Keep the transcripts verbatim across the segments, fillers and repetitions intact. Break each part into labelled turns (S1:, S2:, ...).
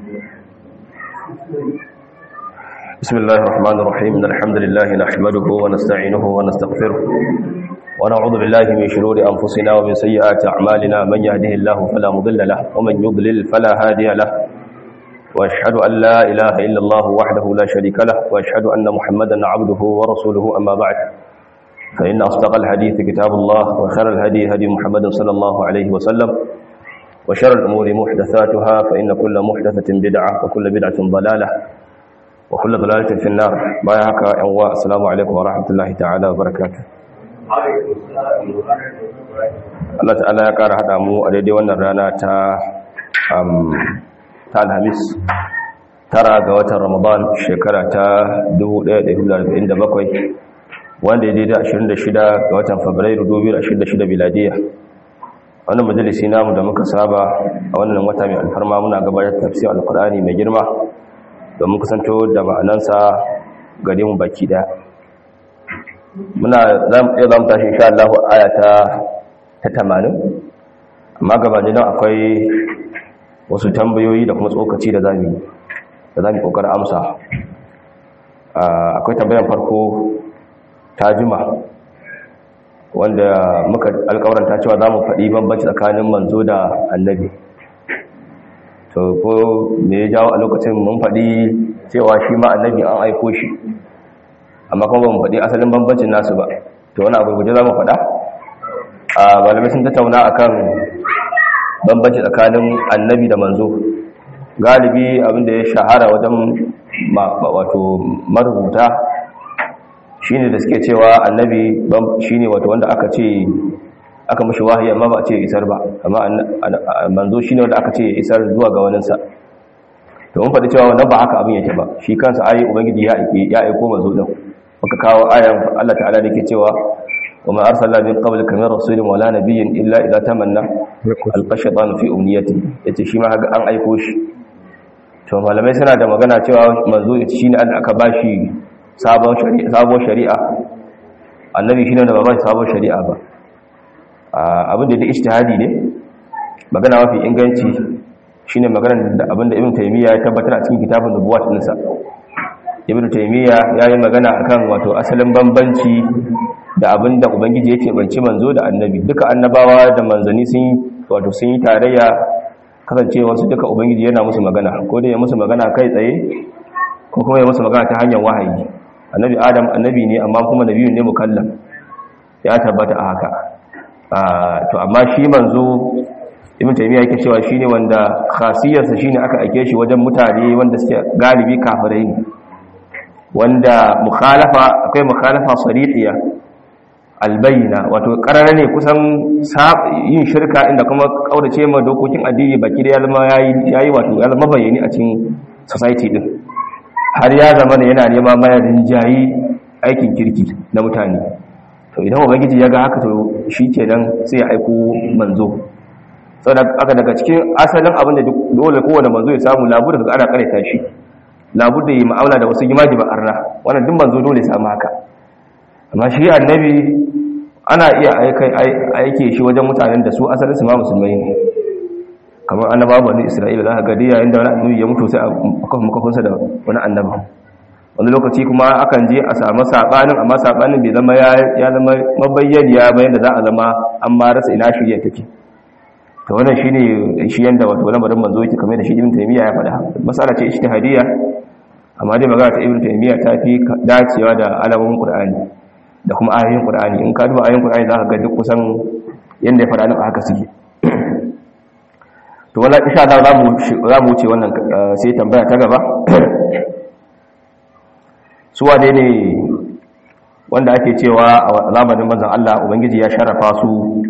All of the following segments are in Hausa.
S1: بسم الله الرحمن الرحيم إن الحمد لله نحمده ونستعينه ونستغفره ونعوذ بالله من شرور أنفسنا ومن سيئات أعمالنا من يهده الله فلا مضل له ومن يضلل فلا هادي له وأشهد أن لا إله إلا الله وحده لا شريك له وأشهد أن محمدا عبده ورسوله أما بعد فإن أصدق الحديث كتاب الله وخير الهدي هدي محمد صلى الله عليه وسلم وشر الأمور محدثاتها فإن كل محدثة بدعة وكل بدعة ضلالة وكل ضلالة في النار بايعك أنواء السلام عليكم ورحمة الله تعالى وبركاته Allah ta'ala ya ƙara haɗa mu a daidai wannan rana ta ta alhamis tara ga watan ramadan shekara ta dubu ɗaya da ɗari hudu da arba'in da bakwai wanda ya daidai ashirin da shida ga watan fabrairu dubu biyu da ashirin da shida miladiya. Wannan majalisi namu da muka saba a wannan wata mai alfarma muna gabatar da tafsir alqur'ani mai girma domin kusanto da ma'anansa gare mu baki daya. Muna zamu iya zamu tashi insha Allah aya ta ta tamanin, amma gabanin nan akwai wasu tambayoyi da kuma tsokaci da zamu da zamu kokarin amsa. Akwai tambayar farko ta juma wanda muka alƙawaranta cewa zamu faɗi bambanci tsakanin manzo da annabi. To ko me ya jawo a lokacin mun faɗi cewa shi ma annabi an aiko shi, amma kuma ba mu faɗi asalin bambancin nasu ba. To wani abu guje za mu faɗa a malamai sun tattauna akan bambanci tsakanin annabi da manzo. Galibi abinda ya shahara wajen wato marubuta shine da suke cewa annabi shine wato wanda aka ce aka mashi wahayi amma ba a ce isar ba, amma manzo shine wanda aka ce isar zuwa ga waninsa. To mun faɗi cewa wannan ba haka abin yake ba, shi kansa ayi ubangiji ya aike ya aiko manzo din. Muka kawo ayan Allah ta'ala da yake cewa wa ma arsalna min qablika min rasulin wala nabiyyin illa idza tamanna alqa shaytanu fi umniyati, yace shi ma haka an aiko shi. To malamai suna da magana cewa manzo shine Allah aka bashi sabon shari'a sabon shari'a, annabi shine da ba bashi sabon shari'a ba. Abin da da ijtihadi ne, magana mafi inganci shine maganar da abin da Ibn Taymiyyah ya tabbatar a cikin kitabun Nubuwat ɗinsa. Ibn Taymiyyah ya yi magana akan wato asalin bambanci da abin da ubangiji yake banci manzo da annabi. Duka annabawa da manzanni sun wato sun yi tarayya kasancewa su duka ubangiji yana musu magana, ko dai ya musu magana kai tsaye ko kuma ya musu magana ta hanyar wahayi. Annabi Adam annabi ne amma kuma nabiyun ne mukallam, ya tabbata a haka. To amma shi manzo Ibn Taymiyyah yake cewa shine wanda khasiyarsa shine aka aike shi wajen mutane wanda suke galibi kafirai ne, wanda mukhalafa akwai mukhalafa sarihiya albayna, wato karara ne kusan yin shirka inda kuma kaurace ma dokokin addini baki da yalma yayi yayi wato yalma bayani a cikin society din, har ya zama yana nema mayadin jayi aikin kirki na mutane. To idan ubangiji ya ga haka to shikenan sai ya aiko manzo. Saboda aka daga cikin asalin abin da dole kowane manzo ya samu labuda daga ana karanta shi, labuda yi ma'aula da wasu gimaji ba arna, wannan duk manzo dole ya samu haka. Amma shi annabi ana iya aike shi wajen mutanen da su asalin su ma musulmai ne, kamar annabawa bani Isra'ila za ka ga dai yayin da wani annabi ya mutu sai a makafinsa da wani annabi. Wani lokaci kuma akan je a samu sabanin, amma sabanin bai zama ya zama mabayyaniya bayan da za a zama an ma rasa ina shirya take. To wannan shine shi yanda wato lamarin manzo yake kamar da shi Ibn Taymiyyah ya faɗa. Masala ce ijtihadiyya, amma dai magana ta Ibn Taymiyyah ta fi dacewa da alamomin Qur'ani da kuma ayoyin Qur'ani. In ka duba ayoyin Qur'ani za ka ga duk kusan yanda ya faɗa din haka suke. To wallahi insha Allah za mu za mu wuce wannan sai tambaya ta gaba. Su wane ne wanda ake cewa a zamanin manzon Allah ubangiji ya sharafa su,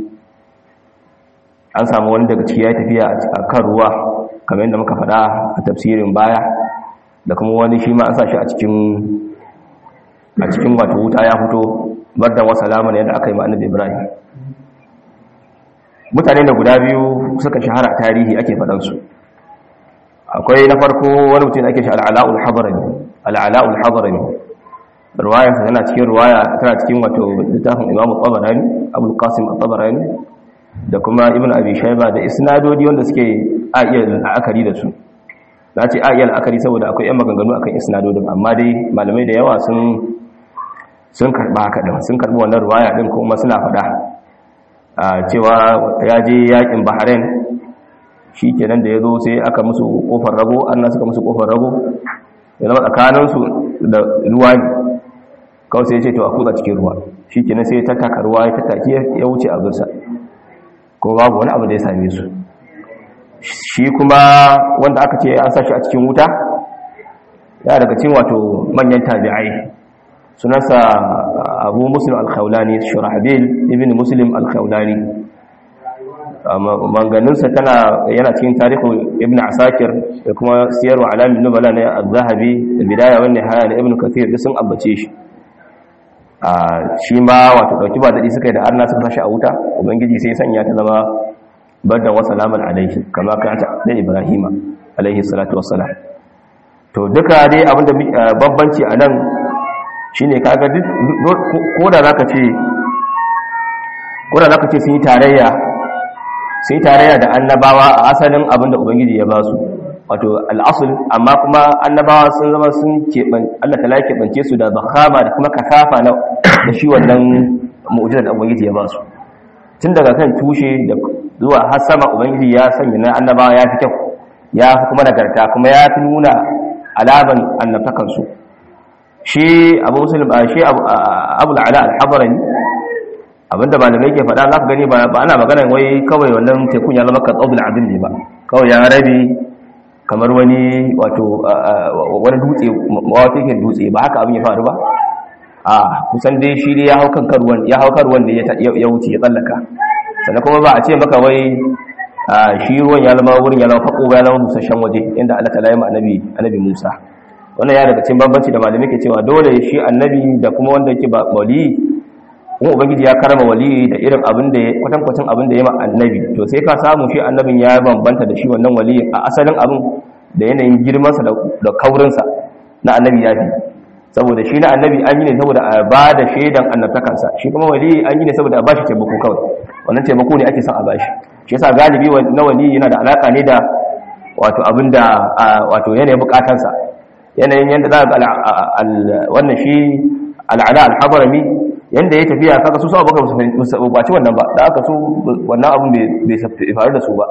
S1: an samu wani daga ciki ya yi tafiya a kan ruwa kamar yadda muka faɗa a tafsirin baya, da kuma wani shi ma an sa shi a cikin a cikin wato wuta ya fito bardan wa salama ne yadda aka yi ma annabi Ibrahim. Mutane da guda biyu suka shahara a tarihi ake faɗansu. Akwai na farko wani mutum da ake shi al'ala'ul hadarami al'ala'ul hadarami ruwayarsa tana cikin ruwaya tana cikin wato littafin Imam Tabarani Abul Qasim At-Tabarani da kuma Ibn Abi Shayba da isnadodi wanda suke a iya la'akari da su. na ce a iya la'akari saboda akwai yan maganganu akan isnadodin, amma dai malamai da yawa sun sun karba haka din, sun karbi wannan ruwaya din kuma suna faɗa a cewa ya je yakin Bahrain, shikenan da yazo sai aka musu kofar rago, annan suka musu kofar rago, ya zama tsakanin su da ruwa ne, kawai sai ya ce to a kuka cikin ruwa, shikenan sai ya tattaka ruwa ya tattaki ya wuce a gursa, ko babu wani abu da ya same su. Shi kuma wanda aka ce an sashi a cikin wuta ya daga cikin wato manyan tabi'ai, sunansa Abu Muslim al-Khawlani, Shurahbil ibn Muslim al-Khawlani. Manganinsa tana yana cikin tarihin Ibn Asakir da kuma Siyar wa Alamin Nubala na Az-Zahabi, Bidaya wa Nihaya na Ibn Kathir da sun ambace shi. Shi ma wato dauki ba dadi suka yi da arna suka sashi a wuta, ubangiji sai sanya ta zama bardan wa salaman alaihi kama kanta da Ibrahim alaihi salatu wassalam. To duka dai abinda babbanci a nan shine kaga duk koda zaka ce koda zaka ce sun yi tarayya sun yi tarayya da annabawa a asalin abinda ubangiji ya ba su, wato al'asul, amma kuma annabawa sun zama sun keban Allah ta lake bance su da bakhama da kuma kasafa na da shi wannan mu'jizar da ubangiji ya ba su, tun daga kan tushe da zuwa har sama ubangiji ya sanya na annabawa ya fi kyau, ya fi kuma nagarta, kuma ya fi nuna alaban annabtakan su. Shi Abu Muslim shi Abu al-Ala al-Hadrami, abinda malamai ke faɗa za ka gani ba ana magana wai kawai wannan tekun ya zama katsabul azim ne ba, kawai ya rabe kamar wani wato wani dutse mawafikin dutse, ba haka abin ya faru ba. A kusan dai shi dai ya hau kan karuwan ya hau karuwan da ya wuce ya tsallaka, sannan kuma ba a ce maka wai shi ruwan ya zama wurin ya zama fako ba, ya zama busasshen waje inda Allah ta laye ma annabi annabi Musa. Wannan ya daga cikin bambanci da malamai ke cewa dole shi annabi da kuma wanda yake ba wali, kuma ubangiji ya karama wali da irin abin da kwatankwacin abin da ya ma annabi, to sai ka samu shi annabin ya bambanta da shi wannan wali a asalin abin da yanayin girmansa da kaurinsa na annabi ya fi, saboda shi na annabi an yi ne saboda a ba da shaidan annabtakansa, shi kuma wali an yi ne saboda a ba shi taimako kawai, wannan taimako ne ake son a ba shi. Shi yasa galibi na wali yana da alaka ne da wato abin da wato yanayin bukatansa, yanayin yadda za ga wannan shi al'ala al-Hadrami yanda ya tafiya kaga su sabu baka su baci wannan ba, da aka su wannan abun bai faru da su ba.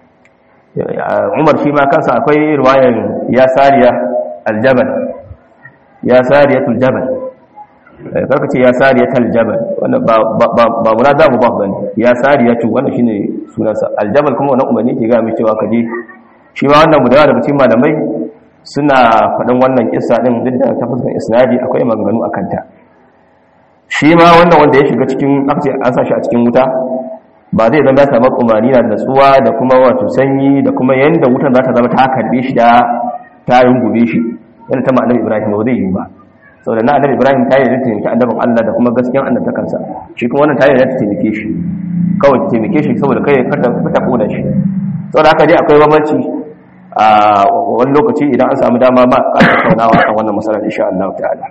S1: Umar shi ma kansa akwai riwayar ya sariya al-jabal, ya sariyatul jabal, karka ce ya sariyatul jabal, wannan ba ba murada ba bane, ya sariyatu wannan shine sunansa, al-jabal kuma wannan umarni ke ga mai cewa kaje. Shi ma wannan mudawa daga cikin malamai suna faɗin wannan kissa din, duk da ta fuskar isnadi akwai maganganu akan ta. Shi ma wannan wanda ya shiga cikin aka ce an sa shi a cikin wuta, ba zai zama samu kumani na natsuwa da kuma wato sanyi da kuma yanda wutan za ta zama ta karbe shi da ta rungube shi yanda ta ma'anar Ibrahim ba zai yi ba, saboda na annabi Ibrahim ta yi da taimaki annabin Allah da kuma gaskiyan annabtakansa, shi kuma wannan ta yi da ta taimake shi kawai ta taimake shi saboda kai ka ta kona shi. Saboda haka dai akwai bambanci a wani lokaci idan an samu dama ma a tattaunawa kan wannan masalar insha Allah ta'ala.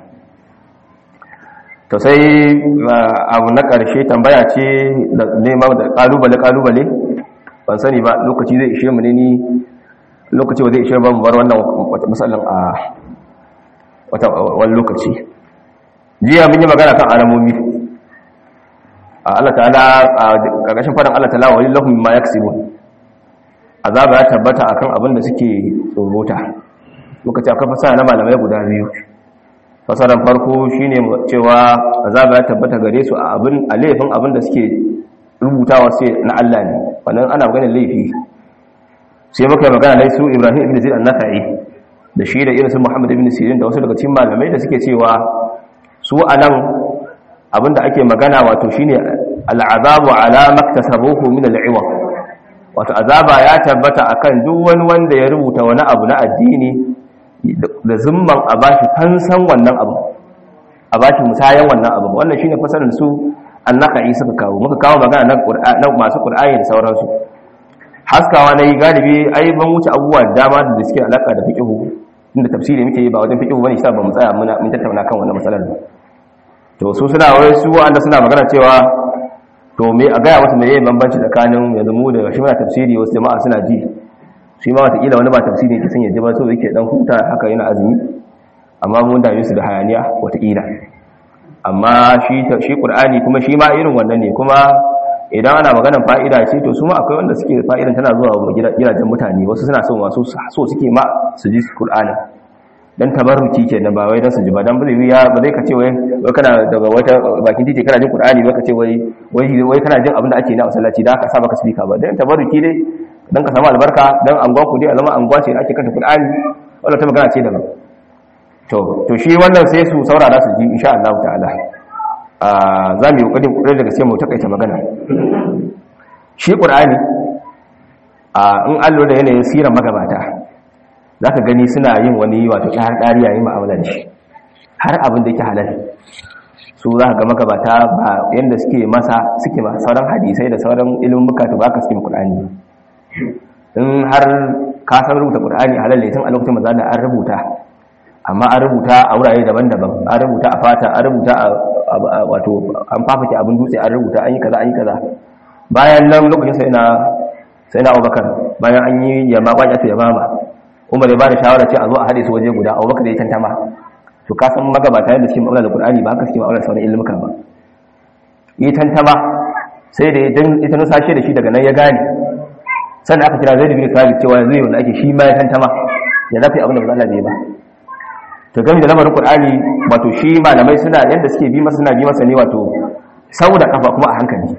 S1: To sai abu na ƙarshe tambaya ce da nema da kalubale-kalubale, ban sani ba lokaci zai ishe mu ne, ni lokaci ba zai ishe ba mu bar wannan matsalan a wani lokaci. Jiya mun yi magana kan alamomi a Allah ta'ala a ƙarƙashin faɗin Allah ta'ala wa lillahum mimma yaksibun, azaba ya tabbata akan abin da suke tsorota. Lokaci akwai fasara na malamai guda biyu. Fasaran farko shine cewa azaba ya tabbata gare su a abin a laifin abin da suke rubutawa sai na Allah ne, wannan ana maganar laifi. Sai muka yi magana da su Ibrahim ibn Zaid an-Nakhai da shi da irin su Muhammad ibn Sirin da wasu daga cikin malamai da suke cewa su anan abin da ake magana wato shine al'azabu ala maktasabuhu min al-'iwad, wato azaba ya tabbata akan duk wani wanda ya rubuta wani abu na addini da zimman a bashi fansan wannan abu, a bashi musayan wannan abu. Wannan shine fasarin su annaka'i suka kawo, muka kawo magana na masu Qur'ani da sauransu. Haskawa na yi galibi ai ban wuce abubuwa dama da suke alaka da fiqhu, inda tafsiri muke yi ba wajen fiqhu bane, shi ba mu tsaya mun tattauna kan wannan matsalar ba. To su suna wai su wanda suna magana cewa to me a gaya wasu me yayin bambanci tsakanin yanzu mu da shi muna tafsiri wasu jama'a suna ji shi ma wataƙila wani ba tafsiri yake son ya ji ba so yake dan huta haka yana azumi amma mun dame su da hayaniya wataƙila amma shi shi Qur'ani kuma shi ma irin wannan ne kuma idan ana maganar fa'ida ce to su ma akwai wanda suke fa'idan tana zuwa gidajen mutane wasu suna son wasu so suke ma su ji Qur'ani dan tabarruki kenan ba wai dan su ji ba dan bazai ya ba zai kace wai wai kana daga wata bakin titi kana jin Qur'ani ba kace wai wai wai kana jin abin da ake na masallaci da aka sa baka speaker ba dan tabarruki dai dan ka samu albarka dan anguwa ku dai alama anguwa ce da ake kanta Qur'ani wannan ta magana ce daban to to shi wannan sai su saurara su ji insha Allah ta'ala ah za mu yi kokari kokari daga sai mu takaita magana shi Qur'ani a in allo da yanayin sirar magabata zaka gani suna yin wani wato har dari yayin mu'amala da shi har abin da yake halal su zaka ga magabata ba yanda suke masa suke ma sauran hadisai da sauran ilmuka to ba ka suke Qur'ani in har ka san rubuta Qur'ani halal ne tun a lokacin manzo da an rubuta amma an rubuta a wurare daban-daban an rubuta a fata an rubuta a wato an fafake abin dutse an rubuta an yi kaza an yi kaza bayan nan lokacin sai na sai na Abubakar bayan an yi yamma ba ta yamama Umar ya ba da shawara ce a zo a hade su waje guda Abubakar ya tantama to ka san magabata yadda suke mu'amala da Qur'ani ba haka suke mu'amala da sauran ilmuka ba yi tantama sai da idan ita nusa shi da shi daga nan ya gane sannan aka kira Zaid bin Thabit cewa zai wanda ake shi ma ya tantama ya zafi abin da ba Allah bai ba to game da lamarin Qur'ani wato shi malamai suna yanda suke bi masa suna bi masa ne wato sau da kafa kuma a hankali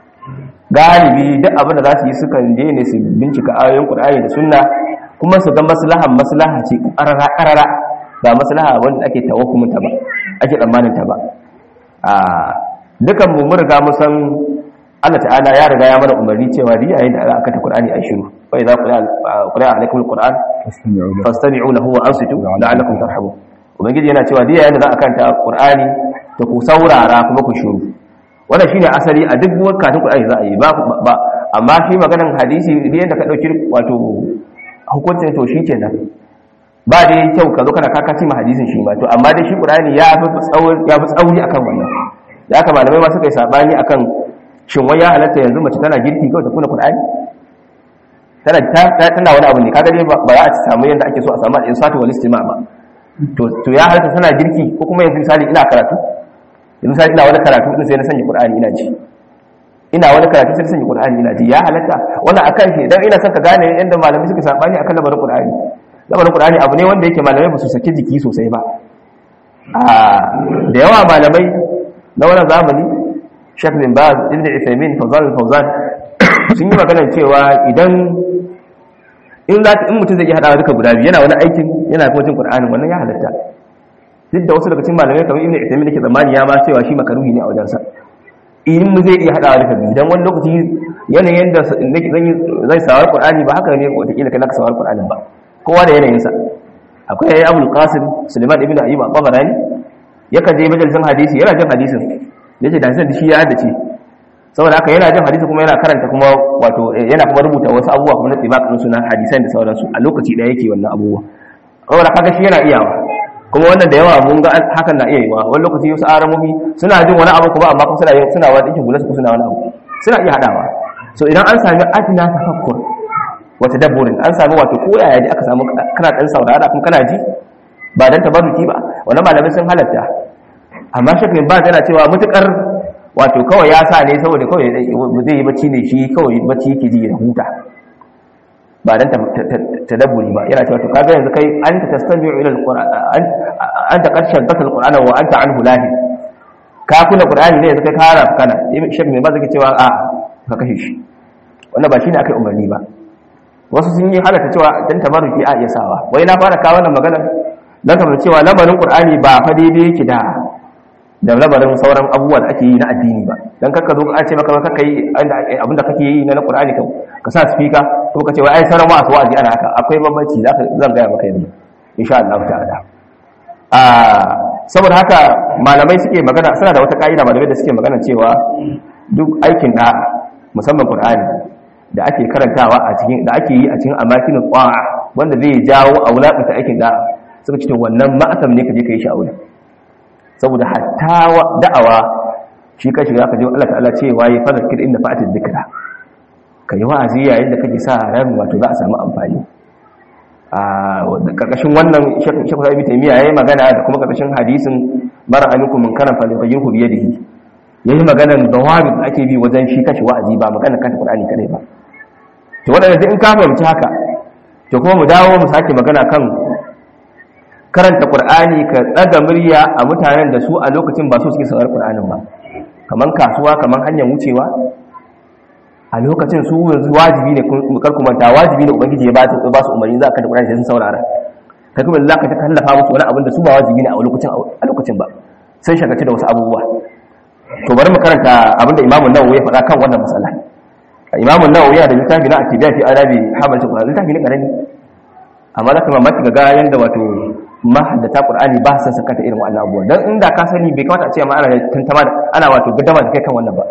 S1: galibi duk abin da za su yi sukan je ne su bincika ayoyin Qur'ani da sunna kuma su ga maslahan maslaha ce karara karara ba maslaha wanda ake tawakkumin ta ba ake tsammanin ta ba a dukan mu mun riga mu san Allah ta'ala ya riga ya mana umarni cewa da yayin da aka ta Qur'ani a shiru wa idza qira alaikum alquran fastami'u lahu wa ansitu la'allakum tarhamun ubangiji yana cewa da yayin da za a kanta Qur'ani to ku saurara kuma ku shiru wannan shine asali a duk wakatun Qur'ani za a yi ba ba amma shi maganan hadisi da yanda ka dauki wato hukuncin to shikenan ba dai kyau ka zo kana kakaci ma hadisin shi ma to amma dai shi Qur'ani ya fi tsauri ya fi tsauri akan wannan ya kama malamai ma suka yi sabani akan shin wai ya halatta yanzu mace tana girki kawai ta kuna Qur'ani tana tana wani abu ne kaga dai ba za a samu yanda ake so a samu al-insatu wal istima' ba to to ya halatta tana girki ko kuma yanzu misali ina karatu yanzu misali ina wani karatu din sai na sanya Qur'ani ina ji ina wani karatu sai na sanya Qur'ani ina ji ya halatta wannan akan shi dan ina son ka gane yanda malamai suka sabani akan lamarin Qur'ani lamarin Qur'ani abu ne wanda yake malamai ba su saki jiki sosai ba a da yawa malamai na wannan zamani Sheikh bin Baz Ibn Uthaymeen Fawzan Fawzan sun yi magana cewa idan in za in mutum zai yi hadawa duka guda biyu yana wani aikin yana kuma jin Qur'ani wannan ya halatta duk da wasu daga cikin malamai kamar Ibn Uthaymeen da ke zamani ya ma cewa shi makaruhi ne a wajensa in mu zai iya hadawa duka biyu dan wani lokaci yanayin da zai sawar Qur'ani ba haka ne wataƙila kana ka sawar Qur'ani ba kowa da yanayinsa akwai Abul Qasim Sulaiman ibn Ayyub al-Tabarani yakan je majalisin hadisi yana jin hadisin yace da sai shi ya haddace saboda haka yana jin hadisi kuma yana karanta kuma wato yana kuma rubuta wasu abubuwa kuma na tibaqin sunan hadisan da sauransu a lokaci da yake wannan abubuwa saboda kaga shi yana iyawa kuma wannan da yawa mun ga hakan na iya yiwa wani lokaci wasu aramomi suna jin wani abu kuma amma kuma suna yin suna wani dinkin gulas ko suna wani abu suna iya hadawa so idan an sami adna tafakkur wata dabburin an sami wato koyaya ji aka samu kana dan saurara kuma kana ji ba dan tabarruki ba wannan malamai sun halatta amma shakin ba tana cewa mutukar wato kawai ya sa ne saboda kawai zai yi bacci ne shi kawai bacci yake ji da huta ba dan tadabburi ba yana cewa to kaga yanzu kai anta tastami'u ila alquran anta qad shaddaka alqur'ana wa anta anhu lahi ka kula qur'ani ne yanzu kai ka hara kana shakin ba zai cewa a ka kashe shi wannan ba shine akai umarni ba wasu sun yi halatta cewa dan tabarruki a iya sawa wai na fara kawo wannan magana dan kamar cewa lamarin qur'ani ba fa daidai yake da da lamarin sauran abubuwa da ake yi na addini ba dan kakka zo an ce maka kakka yi abinda kake yi na qur'ani ka sa speaker ko ka ce wai ai sauran wasu wa'azi ana haka akwai bambanci zaka zan ga maka yanzu insha Allah ta'ala a saboda haka malamai suke magana suna da wata kaida malamai da suke magana cewa duk aikin da musamman qur'ani da ake karantawa a cikin da ake yi a cikin amakinul qa'a wanda zai jawo a wulakanta aikin da suka ce to wannan ma'asam ne kaje kai shi a wurin saboda hatta da'awa shi ka shiga ka ji Allah ta'ala cewa ya fara kira inda fa'atid dhikra ka yi wa'azi yayin da kake sa ran wato za a samu amfani. a karkashin wannan shekul Ibn Taymiyyah yayi magana da kuma karkashin hadisin bara amikum min kana falyughayyirhu bi yadihi, yayi magana da wani da ake bi wajen shi kashi wa'azi ba magana kan Qur'ani kadai ba. to wadanda in ka fahimci haka to kuma mu dawo mu sake magana kan karanta Qur'ani ka tsaga murya a mutanen da su a lokacin ba su suke sauraron Qur'anin ba, kaman kasuwa kaman hanyar wucewa a lokacin su wajibi ne kar ku manta wajibi ne ubangiji ya ba su ba su umarni za ka da Qur'ani sai sun saurara, kai kuma za ka ta kallafa musu wani abin da su ba wajibi ne a lokacin a lokacin ba, sai shagace da wasu abubuwa. to bari mu karanta abin da Imam An-Nawawi ya faɗa kan wannan masala. Imam An-Nawawi yana da littafi na At-Tibyan fi Adabi Hamal Qur'an, littafi ne karami amma zaka mamaki ga yanda wato mahaddata Qur'ani ba san sakata irin wannan abubuwa, dan inda ka sani bai kamata a ce ma ana tantama ana wato gaddama da kai kan wannan ba.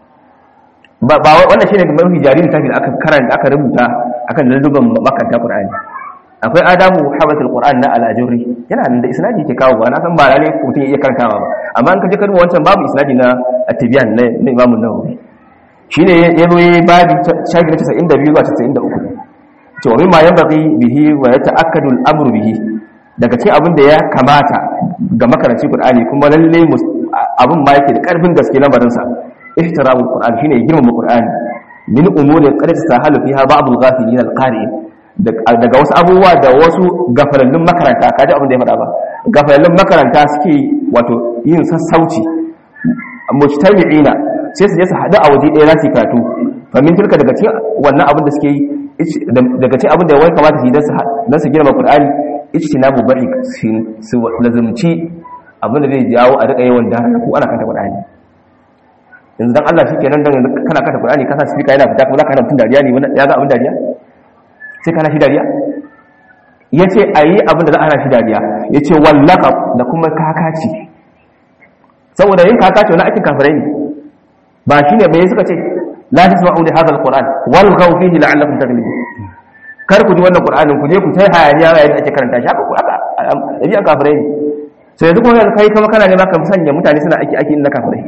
S1: ba wannan shine mafi jaririn tafi da aka karanta aka rubuta akan lalluban makanta Qur'ani. akwai adamu habatul Qur'an na al-Ajurri, yana da isnadi ke kawo ba na san ba lalle mutum ya iya karantawa ba, amma in ka je karbo wancan babu isnadi na At-Tibyan na Imam An-Nawawi, shine yazo yayi babu shafi na casa'in da biyu zuwa casa'in da uku. to mimma yanbaghi bihi wa yata'akkadu al-amru bihi, daga cikin abin da ya kamata ga makaranci Qur'ani kuma lalle abin ma yake da karfin gaske lamarin sa ihtiramul Qur'an, shine girmama Qur'ani min umurin qad tasahalu fiha ba'd al-ghafilin al-qari'in, daga wasu abubuwa da wasu gafalallun makaranta kaji abin da ya faɗa ba, gafalallun makaranta suke wato yin sassauci mujtami'ina sai su je su haɗu a waje ɗaya za su karatu. fa min tilka daga cikin wannan abin da suke yi daga cikin abin da wai kamata su yi dan su girmama Qur'ani ijtinabu bahik su lazumci abin da zai jawo a rika yawan da ko ana kanta Qur'ani. yanzu dan Allah shikenan dan kana kanta Qur'ani ka sa speaker yana fita kuma zaka hana mutun dariya ne wannan ya ga abin dariya sai kana shi dariya yace ayi abin da za a hana shi dariya yace wallaqab da kuma kakaci, saboda yin kakaci wannan aikin kafirai ne ba shine bai suka ce la tasma'u li hadha al-Qur'an walghaw fihi la'allakum taghlibun, kar ku ji wannan Qur'anin ku je ku tai hayaniya yayin da ake karanta shi haka ku haka dabi'an kafirai ne. sai yanzu kuma kai kuma kana ne maka musanya mutane suna aiki aiki na kafirai,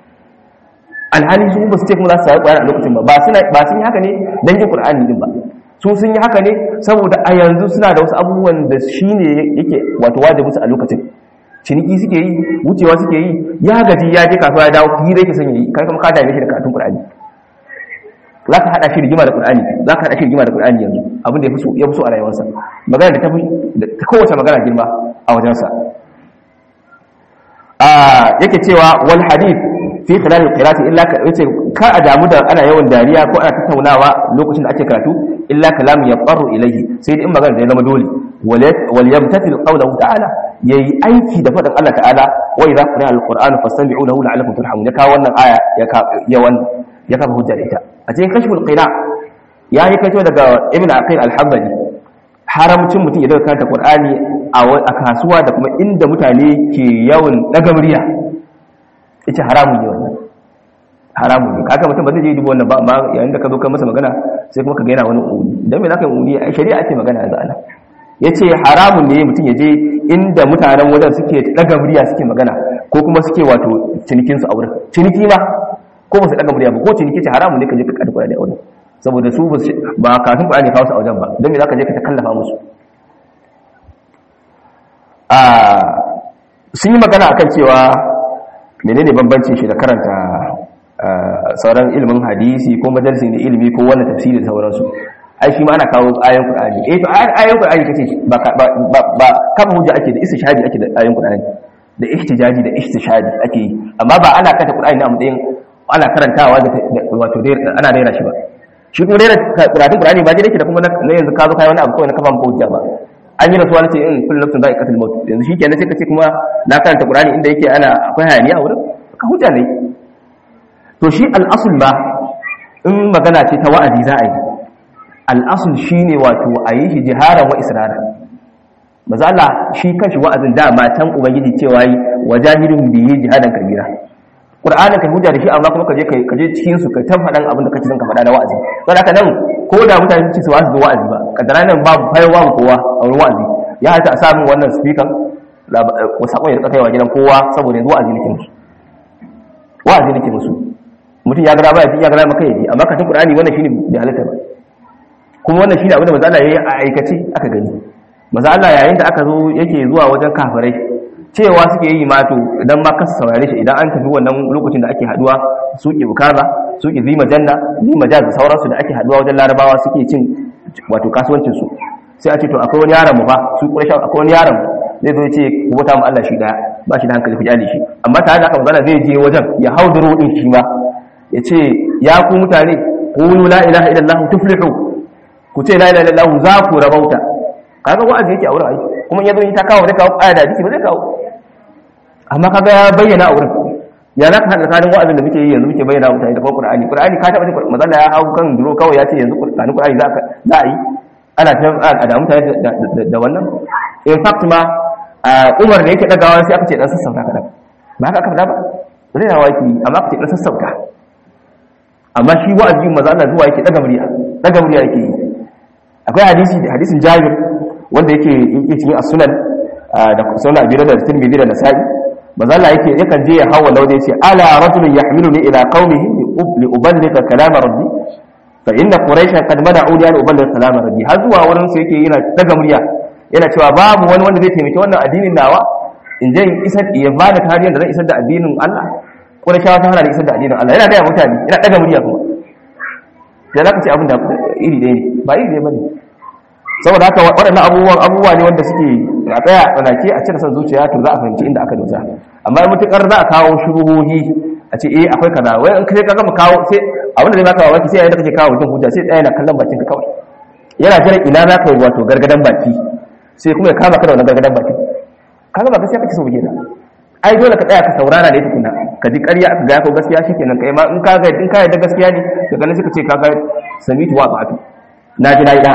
S1: alhali su ba su ce kuma za su yi Qur'ani a lokacin ba ba suna ba sun yi haka ne dan jin Qur'ani din ba, su sun yi haka ne saboda a yanzu suna da wasu abubuwan da shine yake wato wajibi su a lokacin, ciniki suke yi wucewa suke yi ya gaji ya je kasuwa ya dawo hira yake son yi, kai kuma ka dame shi da karatun Qur'ani za ka hada shi rigima da Qur'ani za ka hada shi rigima da Qur'ani yanzu abin da ya fi so ya fi so a rayuwarsa, magana da ta fi ta kowace magana girma a wajensa. a yake cewa wal hadith fi khilal al-qira'ati illa ka yace ka a damu da ana yawan dariya ko ana tattaunawa lokacin da ake karatu illa kalam yaqarru ilayhi, sai in magana da ya zama dole wal yamtathil qawluhu ta'ala yayi aiki da faɗin Allah ta'ala wa idza qira al-qur'anu fastami'u lahu la'allakum turhamun, ya kawo wannan aya ya ya wannan ya kafa hujja da ita a cikin kashful qira ya yi kaito daga ibn aqil al-hanbali haramcin mutum ya daga karanta qur'ani a kasuwa da kuma inda mutane ke yawan daga murya, ita haramun ne wannan haramun ne kaga mutum ba zai je dubo wannan ba, amma yayin da ka zo ka masa magana sai kuma ka ga yana wani uni dan me zaka yi uni a shari'a ake magana yanzu ana yace haramun ne mutum ya je inda mutanen wajen suke daga murya suke magana ko kuma suke wato cinikin su a wurin ciniki ma ko ba su daga murya ba ko ciniki ce haramun ne ka je ka kada Qur'ani a wurin saboda su ba kafin Qur'ani kawo su a wajen ba, dan me zaka je ka ta kallafa musu. a sun yi magana akan cewa menene bambancin shi da karanta sauran ilimin hadisi ko majalisin da ilimi ko wannan tafsiri da sauransu. ai shi ma ana kawo ayoyin Qur'ani eh to ayoyin Qur'ani kace ba ba ba kafa hujja ake da istishhadi ake da ayoyin Qur'ani da ihtijaji da istishhadi ake amma ba ana kanta Qur'ani a matsayin ana karantawa da wato ana daina shi ba. shi kuma daina karatun Qur'ani ba dai yake da kuma na yanzu ka zo kai wani abu kawai na kafa maka hujja ba, an yi rasuwa nace in kullu nafsin za'iqatul maut yanzu shikenan sai kace kuma na karanta Qur'ani inda yake ana akwai hayaniya a wurin ka hujja ne. to shi al-asl ba in magana ce ta wa'azi za a yi al-asl shine wato a yi shi jiharan wa israran. maza Allah shi kanshi wa'azin da matan ubangiji cewa yi wajahidun bihi jihadan kabira, Qur'ani kai hujja da shi amma kuma kaje kai kaje cikin su kai ta fadan abin da kace zan ka fada da wa'azi. don haka nan ko da mutane su ce su wa'azi wa'azi ba kadara nan babu fayo babu kowa a wurin wa'azi ya hata a samu wannan speaker ko sakon ya kai wa gidan kowa saboda yanzu wa'azi nake musu wa'azi nake musu mutum ya gara ba ya ya gara maka yaji amma karatun Qur'ani wannan shine bai halatta ba kuma wannan shine abin da manzo Allah yayi a aikace aka gani manzo Allah yayin da aka zo yake zuwa wajen kafirai cewa suke yi ma to idan ma kasa saurare shi idan an tafi wannan lokacin da ake haduwa suke bukaza suke zima janna zima jaz sauransu da ake haduwa wajen larabawa suke cin wato kasuwancin su sai a ce to akwai wani yaron mu fa su Quraysh akwai wani yaron zai zo ya ce ku bauta mu Allah shi daya ba shi da hankali ku kyale shi amma tare da haka manzo Allah zai je wajen ya hauduro din shi ma ya ce ya ku mutane qulu la ilaha illallah tuflihu ku ce la ilaha illallah za ku rabauta kaga wa'azi yake a wurin ai kuma yazo yi ta kawo da kawo aya da hadisi ba zai kawo amma kaga ya bayyana a wurin ya za ka haɗa tsakanin wa'azin da muke yi yanzu muke bayyana mutane da kuma Qur'ani Qur'ani ka taɓa jin manzo ya hawo kan duro kawai ya ce yanzu Qur'ani Qur'ani za za a yi ana ta da mutane da wannan in fact ma Umar da yake dagawa sai aka ce dan sassauta kadan ba haka aka faɗa ba zai na waki amma aka ce dan sassauta amma shi wa'azi manzo Allah zuwa yake daga murya daga murya yake yi akwai hadisi hadisin Jabir wanda yake yake cikin as-sunan da sunan Abi Dawud da Tirmidhi da Nasa'i manzo Allah yake yakan je ya hawa lauda yace ala rajulun yahmiluni ila qaumihi li uballigha kalama rabbi fa inna quraishan qad mana'u li an uballigha kalama rabbi har zuwa wurin su yake yana daga murya yana cewa babu wani wanda zai taimaki wannan addinin nawa in je in isar ya bada kariyar da zan isar da addinin Allah quraishawa ta hana da isar da addinin Allah yana da mutane yana daga murya kuma da zaka ce abin da iri ɗaya ne ba iri ɗaya bane saboda haka waɗannan abubuwan abubuwa ne wanda suke a tsaya tsanake a cire son zuciya to za a fahimci inda aka dosa amma mutukar za a kawo shubuhohi a ce eh akwai kaza wai in kai ka gama kawo sai abin da zai baka waki sai yayin da kake kawo mutum hujja sai tsaya na kallon bakin ka kawai yana jiran ina za ka yi wato gargadan baki sai kuma ya kama ka da wannan gargadan baki kaga ba gaskiya kake so bige da ai dole ka tsaya ka saurara da tukuna ka ji ƙarya aka ga ko gaskiya shikenan kai ma in ka ga in ka yarda gaskiya ne to ganin suka ce ka ga samitu wa ba'atu na ji na yi da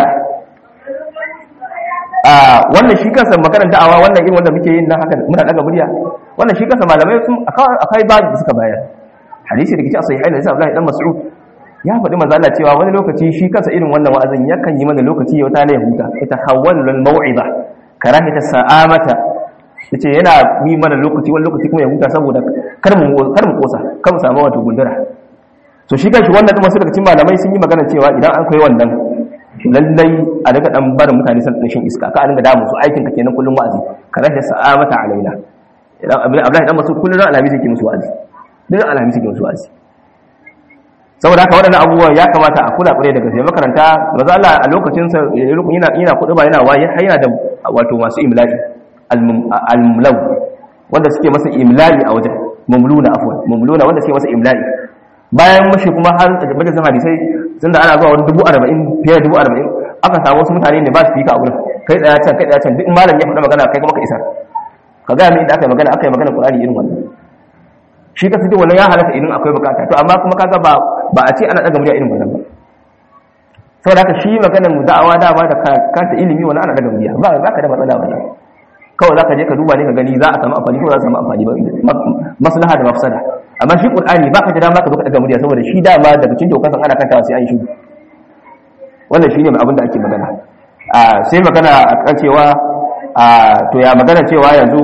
S1: a wannan shi kansa maganar da'awa wannan irin wanda muke yin na haka muna daga murya wannan shi kansa malamai sun akai ba da suka bayar hadisi da kici a sahihain da Abdullahi dan Mas'ud ya faɗi manzo Allah cewa wani lokaci shi kansa irin wannan wa'azin yakan yi mana lokaci ya wata ne huta ita hawwalul mau'iza karahita sa'amata yace yana yi mana lokaci wani lokaci kuma ya huta saboda kar mu kar mu kosa kar mu samu wato gundura to shi kanshi wannan kuma sai daga cikin malamai sun yi magana cewa idan an kai wannan lallai a daga dan barin mutane san shin iska ka dinga damu su aikin ka kenan kullun wa'azi ka rage sa'amata alaina idan Abdullahi dan Mas'ud kullun alhamis yake musu wa'azi duk alhamis yake musu wa'azi saboda haka wadannan abubuwan ya kamata a kula kure daga sai makaranta manzo Allah a lokacin sa yana yana kudu ba yana waye har yana da wato masu imla'i al-mumlaw wanda suke masa imla'i a wajen mumluna afwan mumluna wanda suke masa imla'i bayan mashi kuma har da majalisar hadisai tunda ana zuwa wani dubu arba'in fiye da dubu arba'in aka samu wasu mutane ne ba su fika a wurin kai tsaya can kai tsaya can duk malam ya faɗa magana kai kuma ka isa ka ga mai da aka yi magana aka yi magana Qur'ani irin wannan shi ka fito wannan ya halaka idan akwai bukata to amma kuma kaga ba ba a ce ana daga murya irin wannan ba saboda haka shi maganar mu da'awa dama da ka ta ilimi wannan ana daga murya ba ba ka da matsala wannan kawai zaka je ka duba ne ka gani za a samu amfani ko za a samu amfani ba maslaha da mafsada amma shi Qur'ani ba ka da dama ka zo ka daga murya saboda shi dama daga cikin dokar san ana kantawa sai an shi wannan shine abin da ake magana a sai magana a kan cewa a to ya magana cewa yanzu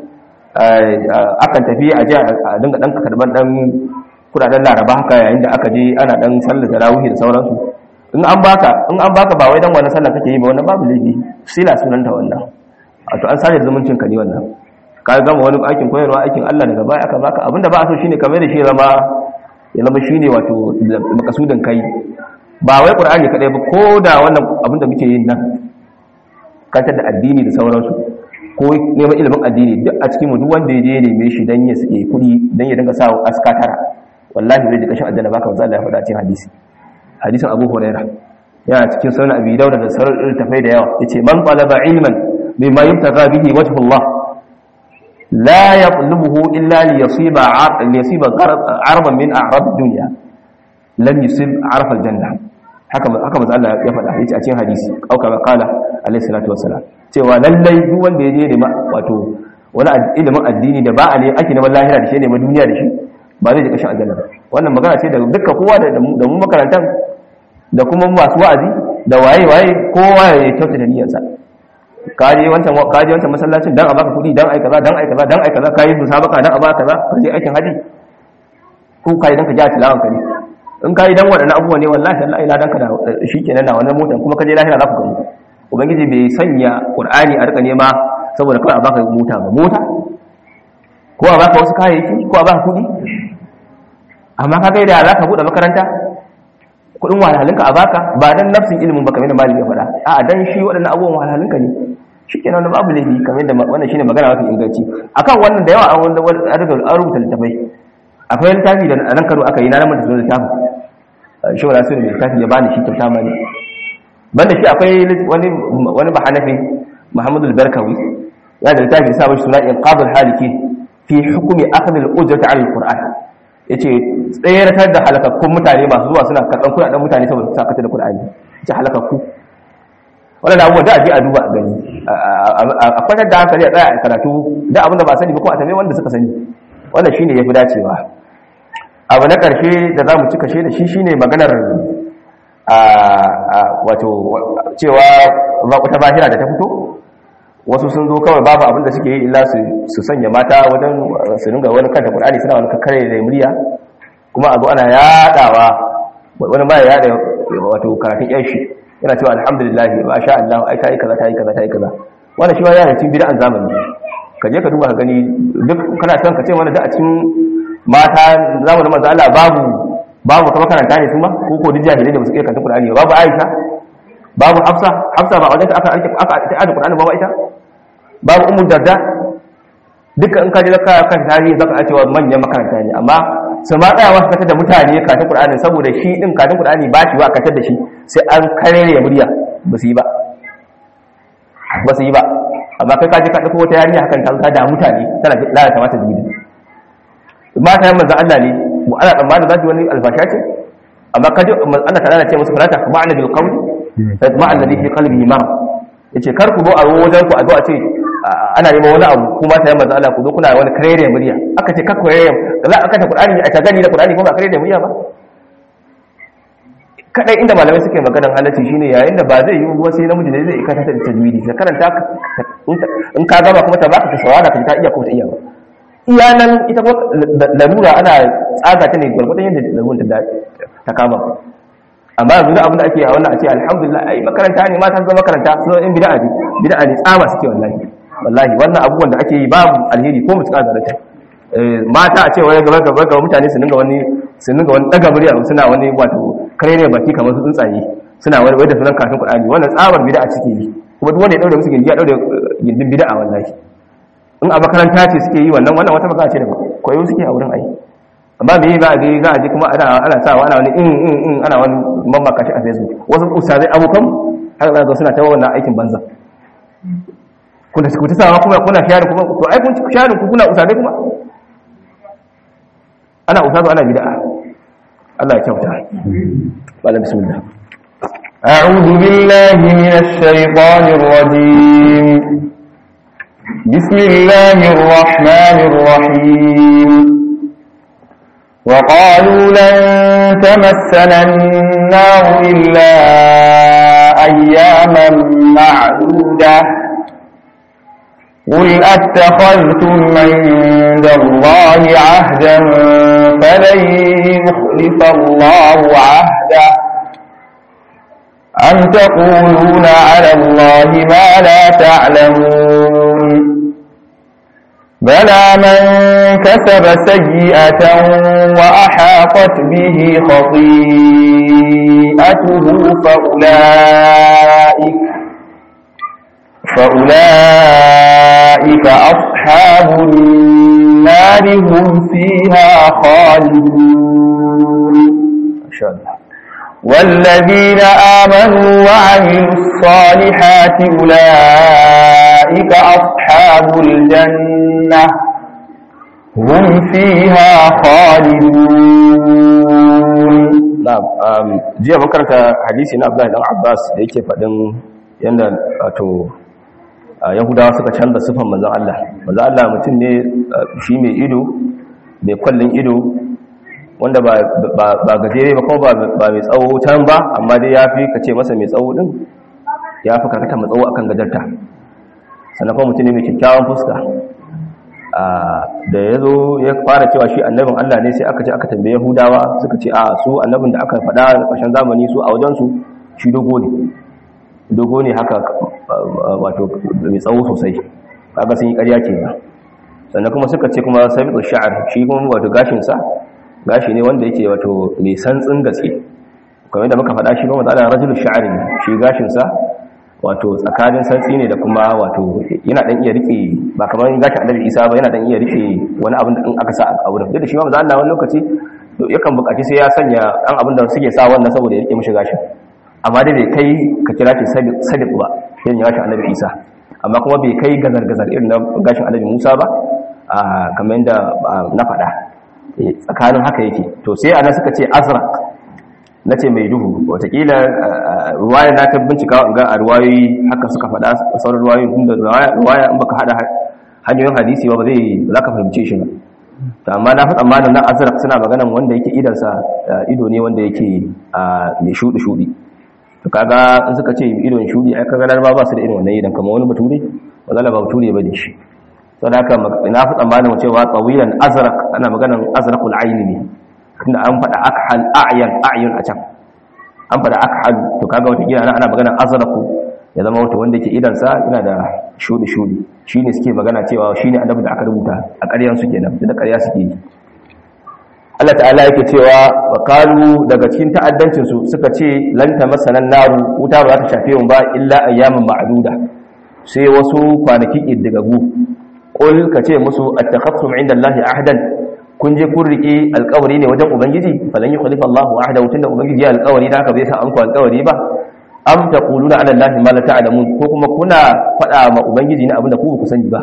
S1: akan tafi a je a dinga dan karban dan kudaden Laraba haka yayin da aka je ana dan sallar tarawih da sauransu in an baka in an baka ba wai dan wannan sallar kake yi ba wannan babu laifi sila sunanta wannan wato an sare zumuncin ka ne wannan ka gama wani aikin koyarwa aikin Allah daga baya aka baka abinda ba a so shine kamar da shi zama ya zama shine wato makasudin kai ba wai Qur'ani kadai ba ko da wannan abinda muke yin nan kantar da addini da sauransu ko neman ilimin addini duk a cikin mu duk wanda ya je neme shi dan ya sake kudi dan ya dinga sa aska tara wallahi zai ji kashin aljanna baka manzo Allah ya faɗa cikin hadisi hadisin Abu Hurairah yana cikin sunan Abi Dawud da sauran tafai da yawa yace man talaba ilman bima yubtaga bihi wajhu Allah لا يطلبه إلا ليصيب ليصيب عرضا من أعراض الدنيا لم يصيب عرف الجنة haka haka manzo Allah ya faɗa yace a cikin hadisi au kama qala alayhi salatu wassalam cewa lallai duk wanda yaje ne wato wani ilimin addini da ba a ne ake neman lahira da shi ne ma duniya da shi ba zai ji kashin aljanna wannan magana ce da dukkan kowa da mu makarantan da kuma masu wa'azi da waye waye kowa ya kyauta da niyyarsa kaje wancan kaje wancan masallacin dan a baka kudi dan ai kaza dan ai kaza dan ai kaza kai musabaka dan a baka kaza kaje aikin haji ko kai dan ka ja tilawan ka ne in kai dan wadannan abubuwa ne wallahi Allah ila dan ka da shikenan na wannan motan kuma ka je lahira za ku gani ubangiji bai sanya qur'ani a rika nema saboda kawai a baka mota ba mota ko a baka wasu kayayyaki ko a baka kudi amma ka ga da za ka bude makaranta kudin wahalhalunka a baka ba dan nafsin ilimin ba kamar da malami ya faɗa a'a dan shi waɗannan abubuwan wahalhalunka ne shikenan wannan babu laifi kamar da wannan shine magana mafi inganci akan wannan da yawa an wanda an rubuta littafai akwai littafi da nan Kano aka yi na ramar da sunan littafin shi wala sun littafi ya bani shi kyauta mani banda shi akwai wani wani bahanafi Muhammad al-Barkawi ya da littafi sa shi suna Inqadul Haliki fi hukmi akhdh al-ujrat 'ala al-Qur'an yace tsayaratar da halakakkun mutane masu zuwa suna karban kudaden mutane saboda sakata da Qur'ani yace halakakku wannan abubuwa da aje a duba a gani a kwatar da hankali a tsaya a karatu da abinda ba sani ba ko a tambaye wanda suka sani wannan shine yafi dacewa abu na karshe da zamu cika shi da shi shine maganar a wato cewa zakuta bahira da ta fito wasu sun zo kawai babu abinda suke yi illa su su sanya mata wajen su dinga wani kanta Qur'ani suna wani kakkare da murya kuma a zo ana yadawa wani ma ya yada wato karatun yan shi yana cewa alhamdulillah ma sha Allah ai ta yi kaza ta yi kaza ta yi kaza wannan shi ma yana cikin bid'an zamani ka je ka duba ka gani duk kana son ka ce mana da a cikin mata zamanin manzo Allah babu babu ta makaranta ne kuma ko ko dijja ne da ba su iya karanta Qur'ani babu Aisha babu Hafsa Hafsa ba wajen aka aka aka ta Qur'ani ba ita babu Ummu Darda duka in ka je ka kan tarihi zaka cewa manyan makaranta ne amma su ma tsayawa su katar da mutane karatun Qur'ani saboda shi din karatun Qur'ani ba shi ba katar da shi sai an karere murya ba su yi ba ba su yi ba amma kai ka je ka dauko wata yarinya hakan ta da mutane tana lalata mata dubi mata yan manzon Allah ne mu ana tsammanin za su wani alfasha ce amma kaje Allah ta lalace musu farata kuma annabi alqawl tadma alladhi fi qalbihi mar yace kar ku zo a wajen ku a zo a ce ana neman wani abu kuma ta yan manzon Allah ku zo kuna wani karere murya aka ce kakko yayin za a kata Qur'ani a ta gani da Qur'ani kuma ba karere murya ba kadai inda malamai suke maganar halacci shine yayin da ba zai yi ba sai namiji ne zai ikata ta tajwidi sai karanta in ka gaba kuma ta baka ta shawara ka ta iya ko ta iya ba iya nan ita ko larura ana tsaga ta ne gurgurdan yadda larura ta ta kama amma yanzu da abin da ake a wannan a ce alhamdulillah ai makaranta ne mata zama makaranta sun in bid'a ne bid'a ne tsama suke wallahi wallahi wannan abubuwan da ake yi babu alheri ko mutuka zarata mata a ce wani gaba gaba gaba mutane su dinga wani su dinga wani daga murya suna wani wato kare ne baki kamar su tsuntsaye suna wani wai da sunan kafin Qur'ani wannan tsabar bid'a cike yi kuma duk wanda ya daure musu gindi ya daure gindin bid'a wallahi in a makaranta ce suke yi wannan wannan wata magana ce da koyo suke a wurin ai amma me za a ga za a ji kuma ana ana sawa ana wani in in in ana wani mamaka shi a Facebook wasu ustazai abokan har za ga suna ta wannan aikin banza kuna ku ta sawa kuma kuna share kuma to ai kun share ku kuna ustazai kuma ana ustazu ana bid'a Allah ya kyauta wala bismillah
S2: a'udhu billahi minash shaitanir rajim bismillahir rahmanir rahim wa qalu lan tamassana an-nar illa ayyaman ma'dudah قل أتخذتم عند الله عهدا فلن يخلف الله عهده أم تقولون على الله ما لا تعلمون بلى من كسب سيئة وأحاطت به خطيئته فأولئك فأولئك أصحاب النار هم فيها خالدون والذين آمنوا وعملوا الصالحات أولئك أصحاب الجنة هم فيها خالدون.
S1: نعم جاء مكرت حديثنا عبد الله بن عباس da yake fadin yanda wato Yahudawa suka canza sifan manzon Allah manzon Allah mutum ne shi mai ido mai kwallin ido wanda ba ba gajere ba kuma ba mai tsawo can ba amma dai yafi kace masa mai tsawo din yafi karkata mai tsawo akan gajarta sannan kuma mutum ne mai kyakkyawan fuska da yazo ya fara cewa shi annabin Allah ne sai aka ce aka tambaye Yahudawa suka ce a su annabin da aka faɗa a ƙarshen zamani su a wajen su shi dogo ne dogo ne haka wato mai tsawo sosai kaga sun yi ƙarya kenan sannan kuma suka ce kuma sabiqu sha'r shi kuma wato gashin sa gashi ne wanda yake wato mai santsin gaske kamar da muka faɗa shi kuma da rajulul sha'r ne shi gashin sa wato tsakanin santsi ne da kuma wato yana dan iya rike ba kamar gashin Annabi Isa ba yana dan iya rike wani abin da in aka sa a wurin da shi ma manzo Allah wani lokaci yakan buƙaci sai ya sanya dan abin da suke sa wannan saboda ya rike mishi gashin amma dai bai kai ka kira shi sadiq ba irin gashin Annabi Isa amma kuma bai kai gazar-gazar irin na gashin Annabi Musa ba a kamar yadda na faɗa tsakanin haka yake to sai ana suka ce azraq na ce mai duhu watakila ruwaya na ta bincika ga a ruwayoyi haka suka faɗa sauran ruwayoyi tunda ruwaya in baka haɗa hanyoyin hadisi ba ba zai za ka fahimce shi ba to amma na faɗa ma da na azraq suna maganan wanda yake idansa ido ne wanda yake mai shuɗi-shuɗi to kaga in suka ce idon shuɗi ai kaga larba ba su da irin wannan idan kamar wani bature ba za ba bature ba da shi saboda haka na fi tsammanin cewa tsawilan azraq ana maganan azraqul aini ne tunda an faɗa akhal a'yan a'yun a can an faɗa akhal to kaga wata gida ana maganan azraqu ya zama wata wanda yake idan sa yana da shudi shudi shine suke magana cewa shine annabi da aka rubuta a ƙaryan su kenan da ƙarya suke yi Allah ta'ala yake cewa wa qalu daga cikin ta'addancin su suka ce lan tamassanan naru wuta ba za ta shafe mu ba illa ayyaman ma'duda sai wasu kwanaki iddigagu qul kace musu attakhasum inda Allah ahdan kun je kun rike alƙawari ne wajen ubangiji falan yukhlifa Allahu ahda tunda ubangiji ya alƙawari da haka bai sa an ku alƙawari ba am taquluna ala Allahi ma la ta'lamun ko kuma kuna faɗa ma ubangiji ne abinda ku ku sani ba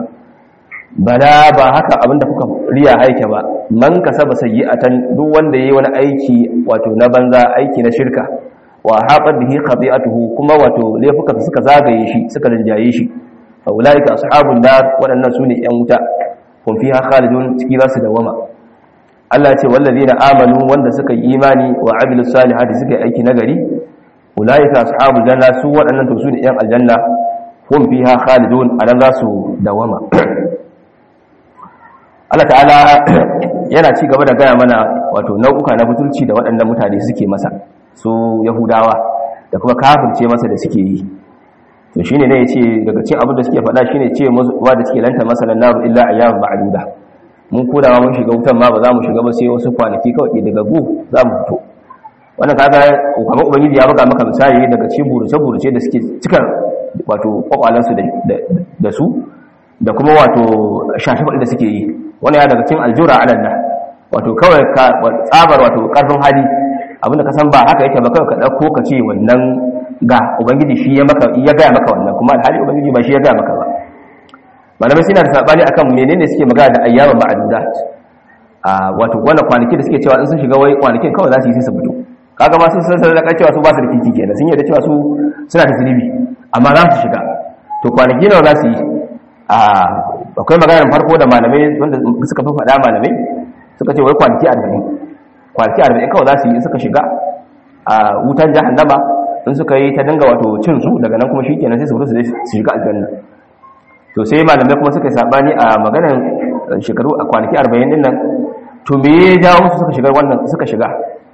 S1: bala ba haka abinda kuka riya haike ba man kasaba sayyi'atan duk wanda yayi wani aiki wato na banza aiki na shirka wa haqat bihi khati'atuhu kuma wato laifuka suka zagaye shi suka rinjaye shi fa ulaika ashabun nar wadannan sune yan wuta kun fiha khalidun ciki za su dawama Allah ya ce wallazina amanu wanda suka yi imani wa amilus salihati suka yi aiki nagari ulaika ashabul janna su wadannan to sune yan aljanna kun fiha khalidun anan za su dawama Allah ta'ala yana ci gaba da gaya mana wato nau'uka na butulci da waɗannan mutane suke masa su yahudawa da kuma kafirce masa da suke yi to shine ne yace daga cikin abin da suke faɗa shine ce wa da suke lanta masalan naru illa ayyam ma'duda mun kodawa mun shiga wutan ma ba za mu shiga ba sai wasu kwanaki kawai daga gu za mu fito wannan kaga kamar ubangiji ya buga maka misali daga cikin buruce buruce da suke cikar wato kwakwalansu da su da kuma wato shafi da suke yi wani ya daga cikin aljura ala Allah wato kawai ka tsabar wato karfin hali abinda ka san ba haka yake ba kawai ka dauko ka ce wannan ga ubangiji shi ya maka ya ga maka wannan kuma alhali ubangiji ba shi ya ga maka ba malamai suna da sabani akan menene suke magana da ayyama ma'dudat a wato wannan kwanaki da suke cewa in sun shiga wai kwanakin kawai za su yi sai su fito kaga ma sun san da cewa su ba su da kiki kenan sun yarda cewa su suna da zunubi amma za su shiga to kwanaki nawa za su yi a akwai maganar farko da malamai wanda suka fi faɗa malamai suka ce wai kwanaki arba'in kwanaki arba'in kawai za su yi suka shiga a wutan jahannama in suka yi ta dinga wato cin su daga nan kuma shi kenan sai su fito su shiga aljanna to sai malamai kuma suka yi sabani a maganar shekaru a kwanaki arba'in din nan to me ya jawo su suka shiga wannan suka shiga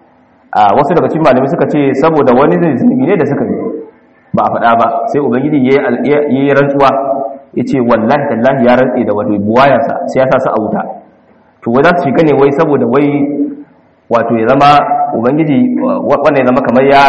S1: a wasu daga cikin malamai suka ce saboda wani zunubi ne da suka yi ba a faɗa ba sai ubangiji ya yi rantsuwa ya ce wallahi tallahi ya rantse da wato buwayansa sai ya sa su a wuta to wai za su shiga ne wai saboda wai wato ya zama ubangiji wanda ya zama kamar ya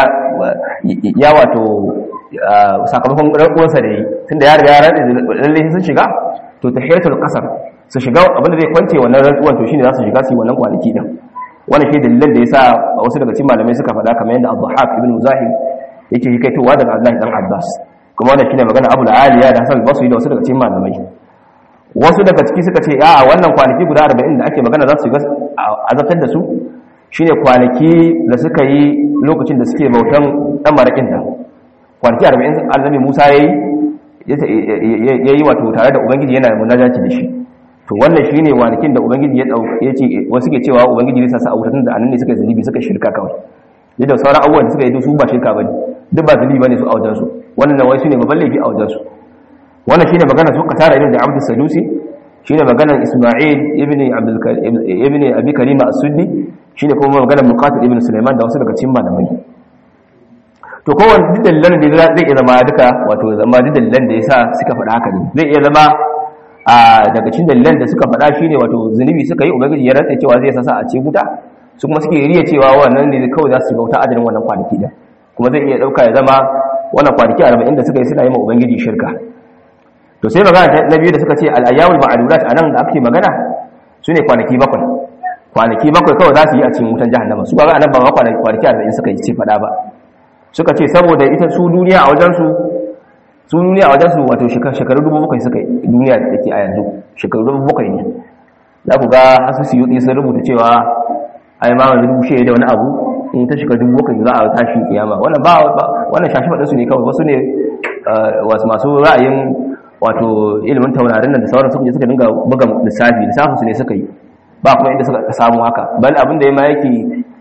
S1: ya wato sakamakon rantsuwarsa da yi tunda ya riga ya rantse da lallai sun shiga to tahiyatul qasam su shiga abinda zai kwance wannan rantsuwar to shine za su shiga su yi wannan kwanaki din wannan shi dalilan da yasa wasu daga cikin malamai suka faɗa kamar yadda Abdulhaq ibn Muzahim yake hikaitowa daga Abdullah dan Abbas kuma wannan shine magana Abu al-Aliya da Hasan al-Basri da wasu daga cikin malamai wasu daga ciki suka ce a wannan kwanaki guda arba'in da ake magana za su shiga azabtar da su shine kwanaki da suka yi lokacin da suke bautan dan marakin nan kwanaki arba'in annabi Musa yayi yayi wato tare da ubangiji yana munajaci da shi to wannan shine wanikin da ubangiji ya yace wasu ke cewa ubangiji zai sa su a wutar da annabi suka zunubi suka shirka kawai yadda sauran abubuwan da suka yi su ba shirka bane duk ba zunubi bane su a wajen su wannan wai shine babban laifi a wajen su wannan shine magana su katara irin da Abdul Sadusi shine maganar Isma'il ibn Abdul ibn Abi Karima as-Suddi, shine kuma maganar Muqatil ibn Sulaiman da wasu daga cikin malamai. To kowanne dalilan da zai iya zama duka wato zama dalilan da yasa suka faɗa haka ne, zai iya zama a daga cikin dalilan da suka faɗa shine wato zunubi suka yi, ubangiji ya rantsa cewa zai sasa a ce wuta, su kuma suke riya cewa wannan ne kawai za su ga wuta adadin wannan kwanaki da, kuma zai iya dauka ya zama wannan kwanaki arba'in da suka yi suna yi ma ubangiji shirka. To sai magana na biyu da suka ce al-ayyamul ma'dudat anan da ake magana sune kwanaki bakwai, kwanaki bakwai kawai za su yi a cikin wutan jahannama. Su ba ga anan ba kwanaki arba'in suka yi ce faɗa ba, suka ce saboda ita su duniya a wajen su su duniya a wajen su wato shekaru dubu bakwai suka yi duniya da take a yanzu, shekaru dubu bakwai ne. Za ku ga asusu yi sun rubuta cewa ai ma wani dubu shida da wani abu in ta shiga dubu bakwai za a tashi kiyama. Wannan ba wannan shashi faɗin su ne kawai, wasu ne wasu masu ra'ayin wato ilimin taurarin nan da sauran suka je suka dinga buga lissafi, lissafin su ne suka yi, ba kuma inda suka samu haka. Bal abin da ya ma yake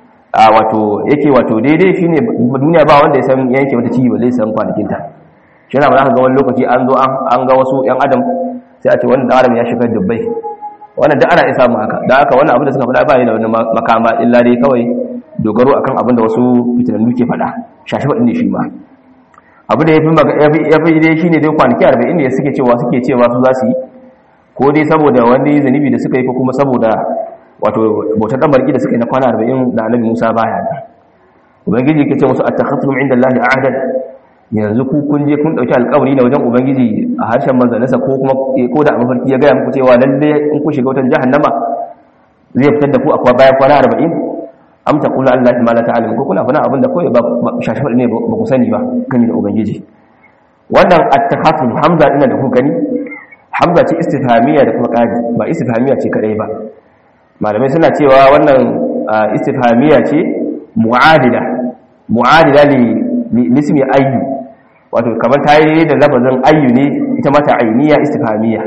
S1: wato yake wato daidai shine duniya ba wanda ya san yanke wata ciki ba zai san kwanakin ta. Shi yana ba za ka ga wani lokaci an zo an ga wasu yan adam sai a ce wannan adam ya shiga dubbai, wannan duk ana isa mu haka. Da haka wannan abin da suka faɗa ba da wani makama illa dai kawai dogaro akan abin da wasu fitinannu ke faɗa, shashi faɗin ne shi ma. Abu da ya fi dai shi ne dai kwanaki arba'in ne suke cewa suke cewa su za su yi, ko dai saboda wani zunubi da suka yi ko kuma saboda wato bautar ɗan barki da suka yi na kwana arba'in da annabi Musa baya da. Ubangiji ke ce musu attakhadtum inda Allahi ahadan, yanzu ku kun je kun dauki alƙawari da wajen ubangiji a harshen manzanninsa ko kuma ko da mafarki ya gaya muku cewa lalle in ku shiga wutar jahannama zai fitar da ku a bayan kwana arba'in. Am taqulu allahi ma la ta'lamu, ko kuna fana abin da koyi ba shashafar ne ba ku sani ba gani da ubangiji. Wannan at-takhatum hamza din da ku gani hamza ce istifhamiya da kuma qadi, ba istifhamiya ce kadai ba. Malamai suna cewa wannan istifhamiya ce mu'adila mu'adila li lismi ayyu, wato kamar tayi da lafazin ayyu ne ita ma ta ainiya istifhamiya.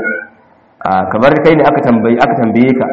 S1: Kamar kai ne aka tambaye aka tambaye ka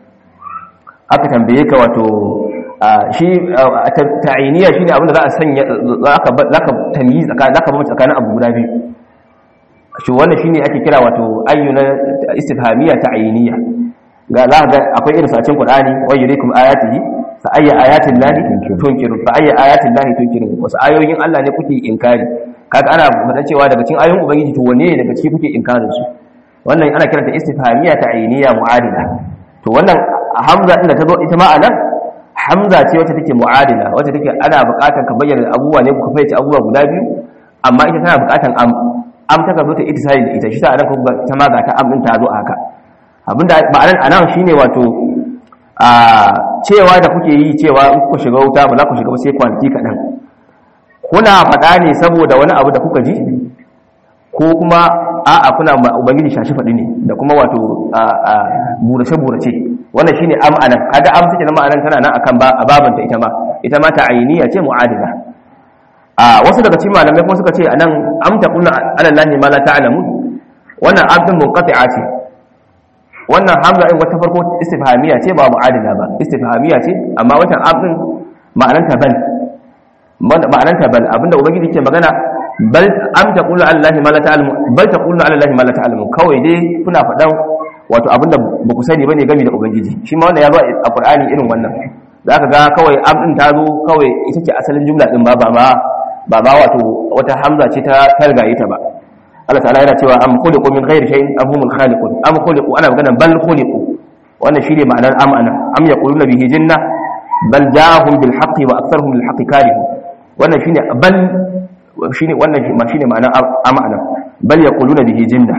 S1: aka tambaye ka wato shi ta'iniya shine abin da za a sanya zaka zaka tamyiz zaka ba tsakanin abu guda biyu. Shi wannan shine ake kira wato ayyuna istifhamiya ta'iniya. Ga za ga akwai irin sacin Qur'ani wa yurikum ayatihi fa ayya ayatin lahi tunkiru fa ayya ayatin lahi tunkiru, wasu ayoyin Allah ne kuke inkari. Kaga ana faɗa cewa daga cikin ayoyin ubangiji to wanne ne daga cikin kuke inkarin su. Wannan ana kiranta istifhamiya ta'iniya mu'adila. To wannan hamza din da ta zo ita ma anan hamza ce wacce take mu'adila, wacce take ana buƙatar ka bayyana abubuwa ne ku fayyace abubuwa guda biyu, amma ita tana buƙatar am am ta gazo ta ittisali da ita, shi ta anan ko ta ma ga ta am din ta zo a haka. Abinda ma'anar anan shine wato a cewa da kuke yi cewa in ku shiga wuta ba za ku shiga ba sai kwanaki kaɗan, kuna faɗa ne saboda wani abu da kuka ji, ko kuma a'a kuna ubangiji shashi faɗi ne da kuma wato a burace burace. Wannan shine am anan, kaga am take nan ma'anan tana nan akan ba a babanta ita ma ita ma ta ainiya ce mu'adila. A wasu daga cikin malamai kuma suka ce anan am taqulna ala allahi ma la ta'lamun, wannan am din munqati'a ce. Wannan hamza din wata farko istifhamiya ce ba mu'adila ba, istifhamiya ce, amma wata am din ma'anan ta bal ma'anan ta bal abinda ubangiji yake magana bal am taqulu ala allahi ma la ta'lamun bal taqulu ala allahi ma la ta'lamun, kawai dai kuna faɗan wato abinda ba ku sani bane game da ubangiji. Shi ma wannan ya zo a Qur'ani irin wannan, zaka ga kawai am din ta zo kawai ita ce asalin jumla din ba ba ma ba ba wato wata hamza ce ta targaye ta ba. Allah ta'ala yana cewa am khuliqu min ghairi shay'in am humul khaliqun, am khuliqu ana magana bal khuliqu, wannan shine ma'anar am ana. Am yaquluna bihi jinna bal ja'ahum bil haqqi wa aktharuhum lil haqqi karihun, wannan shine bal shine wannan ma shine ma'anar am ana. Bal yaquluna bihi jinna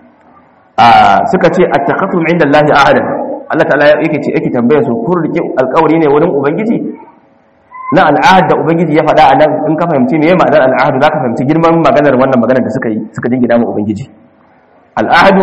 S1: suka ce attakhatum inda Allahi ahadan. Allah ta'ala yake ce yake tambaya su kun rike alƙawari ne wurin ubangiji na al'ahad da ubangiji ya faɗa anan. In ka fahimci me ma'anar al'ahad zaka fahimci girman maganar wannan maganar da suka yi suka jingina mu ubangiji. Al'ahad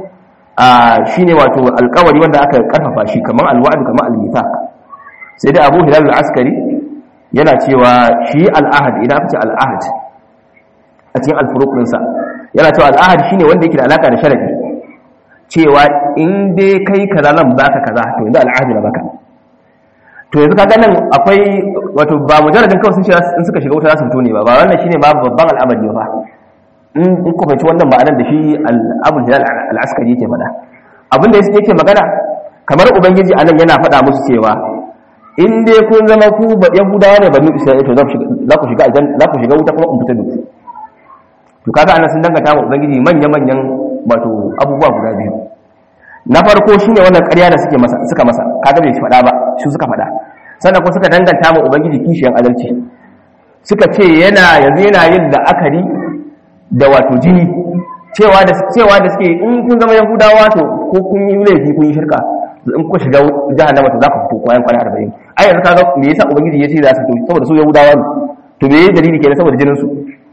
S1: shine wato alƙawari wanda aka karfafa shi kamar alwa'd kamar almithaq. Sai dai Abu Hilal al-Askari yana cewa shi al'ahad idan aka ce al'ahad a cikin al-furuq ɗinsa yana cewa al'ahad shine wanda yake da alaka da sharadi, cewa in dai kai kaza nan baka kaza to yanzu al'ahdi na baka. To yanzu kaga nan akwai wato ba mujarradin kawai sun ce in suka shiga wuta za su fito ne ba, ba wannan shine ba babban al'amari ba. In in ku fahimci wannan ma'anar da shi al-Abu Hilal al-Askari yake faɗa, abinda yake magana kamar ubangiji anan yana faɗa musu cewa in dai kun zama ku yahudawa ne banu isra'ila to za ku shiga za ku shiga wuta kuma in fita duk to kaga anan sun danganta wa ubangiji manya manyan wato abubuwa guda biyu. Na farko shine wannan ƙarya da suke masa suka masa kaga bai faɗa ba su suka faɗa, sannan kuma suka danganta wa ubangiji kishiyan adalci, suka ce yana yanzu yana yin la'akari da wato jini cewa da cewa da suke in kun zama yahudawa to ko kun yi laifi kun yi shirka in ku shiga jahannama to za ku fito kwayan kwana arba'in. Ai yanzu kaga me yasa ubangiji ya ce za su fito saboda su yahudawa ne, to me yayi dalili kenan saboda jinin su.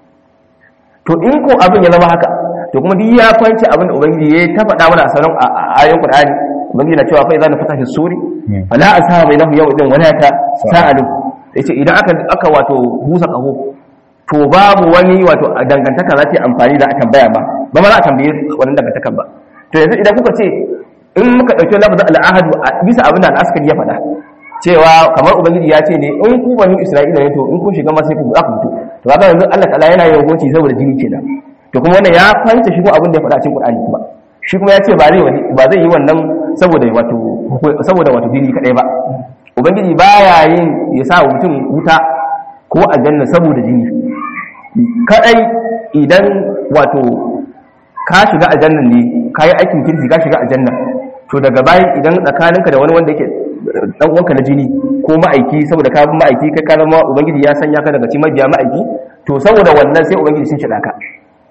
S1: To in ko abin ya zama haka to kuma duk ya kwance abin da ubangiji ya ta faɗa mana a sauran ayoyin Qur'ani. Ubangiji na cewa fa idza nafata fi suri fala asaba bainahum yawmin wala ta sa'alu, yace idan aka aka wato busa kaho to babu wani wato dangantaka za ta yi amfani da a tambaya ba ba ma za a tambaye wannan dangantakan ba. To yanzu idan kuka ce in muka ɗauki lafazin al'ahadu bisa abin da al'askari ya faɗa cewa kamar ubangiji ya ce ne in ku bani isra'ila ne to in kun shiga masu ku za ku fito, to kaga yanzu Allah ta'ala yana yin hukunci saboda jini kenan. To kuma wannan ya kwanta shi ko abin da ya faɗa cikin Qur'ani kuma shi kuma ya ce ba zai ba zai yi wannan saboda wato saboda wato jini kadai ba. Ubangiji baya yin ya sa mutum wuta ko aljanna saboda jini kadai. Idan wato ka shiga aljanna ne kai aikin kirki ka shiga aljanna, to daga bayan idan tsakaninka da wani wanda yake dan uwanka na jini ko ma'aiki saboda ka bi ma'aiki kai ka zama ubangiji ya sanya ka daga cikin mabiya ma'aiki, to saboda wannan sai ubangiji sun shida ka.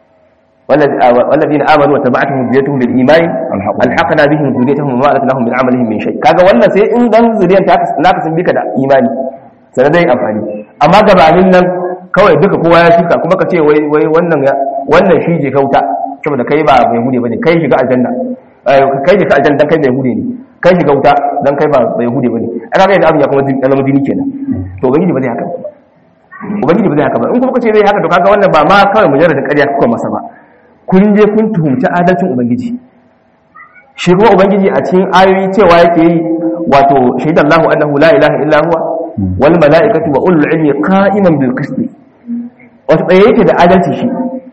S1: والذين آمنوا وتبعتهم ذريتهم بالإيمان ألحقنا بهم ذريتهم وما ألتناهم من عملهم من شيء. kaga wannan sai in dan zuriyan ta naka sun bika da imani sanan dai amfani, amma gabanin nan kawai duka kowa ya shirka kuma ka ce wai wai wannan wannan shi je kauta saboda kai ba mai hude bane, kai shiga aljanna kai shiga aljanna dan kai mai hude ne, kai shiga wuta dan kai ba mai hude bane. aka ga yadda abin ya kuma zama dini kenan. To ubangiji ba zai haka ba, ubangiji ba zai haka ba. In kuma kace zai haka to kaga wannan ba ma kawai mujarradin ƙarya kuka masa ba, kun je kun tuhumci adalcin ubangiji. Shi kuma ubangiji a cikin ayoyi cewa yake yi wato shaidallahu annahu la ilaha illa huwa wal malaikatu wa ulul ilmi qa'iman bil qist. Wato tsaye yake da adalci, shi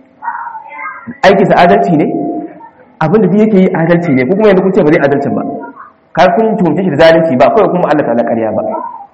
S1: aiki sa adalci ne, abinda duk yake yi adalci ne, ko kuma yanzu kun ce ba zai adalcin ba, kar kun tuhumce shi da zalunci ba kawai kuma Allah ta'ala ƙarya ba.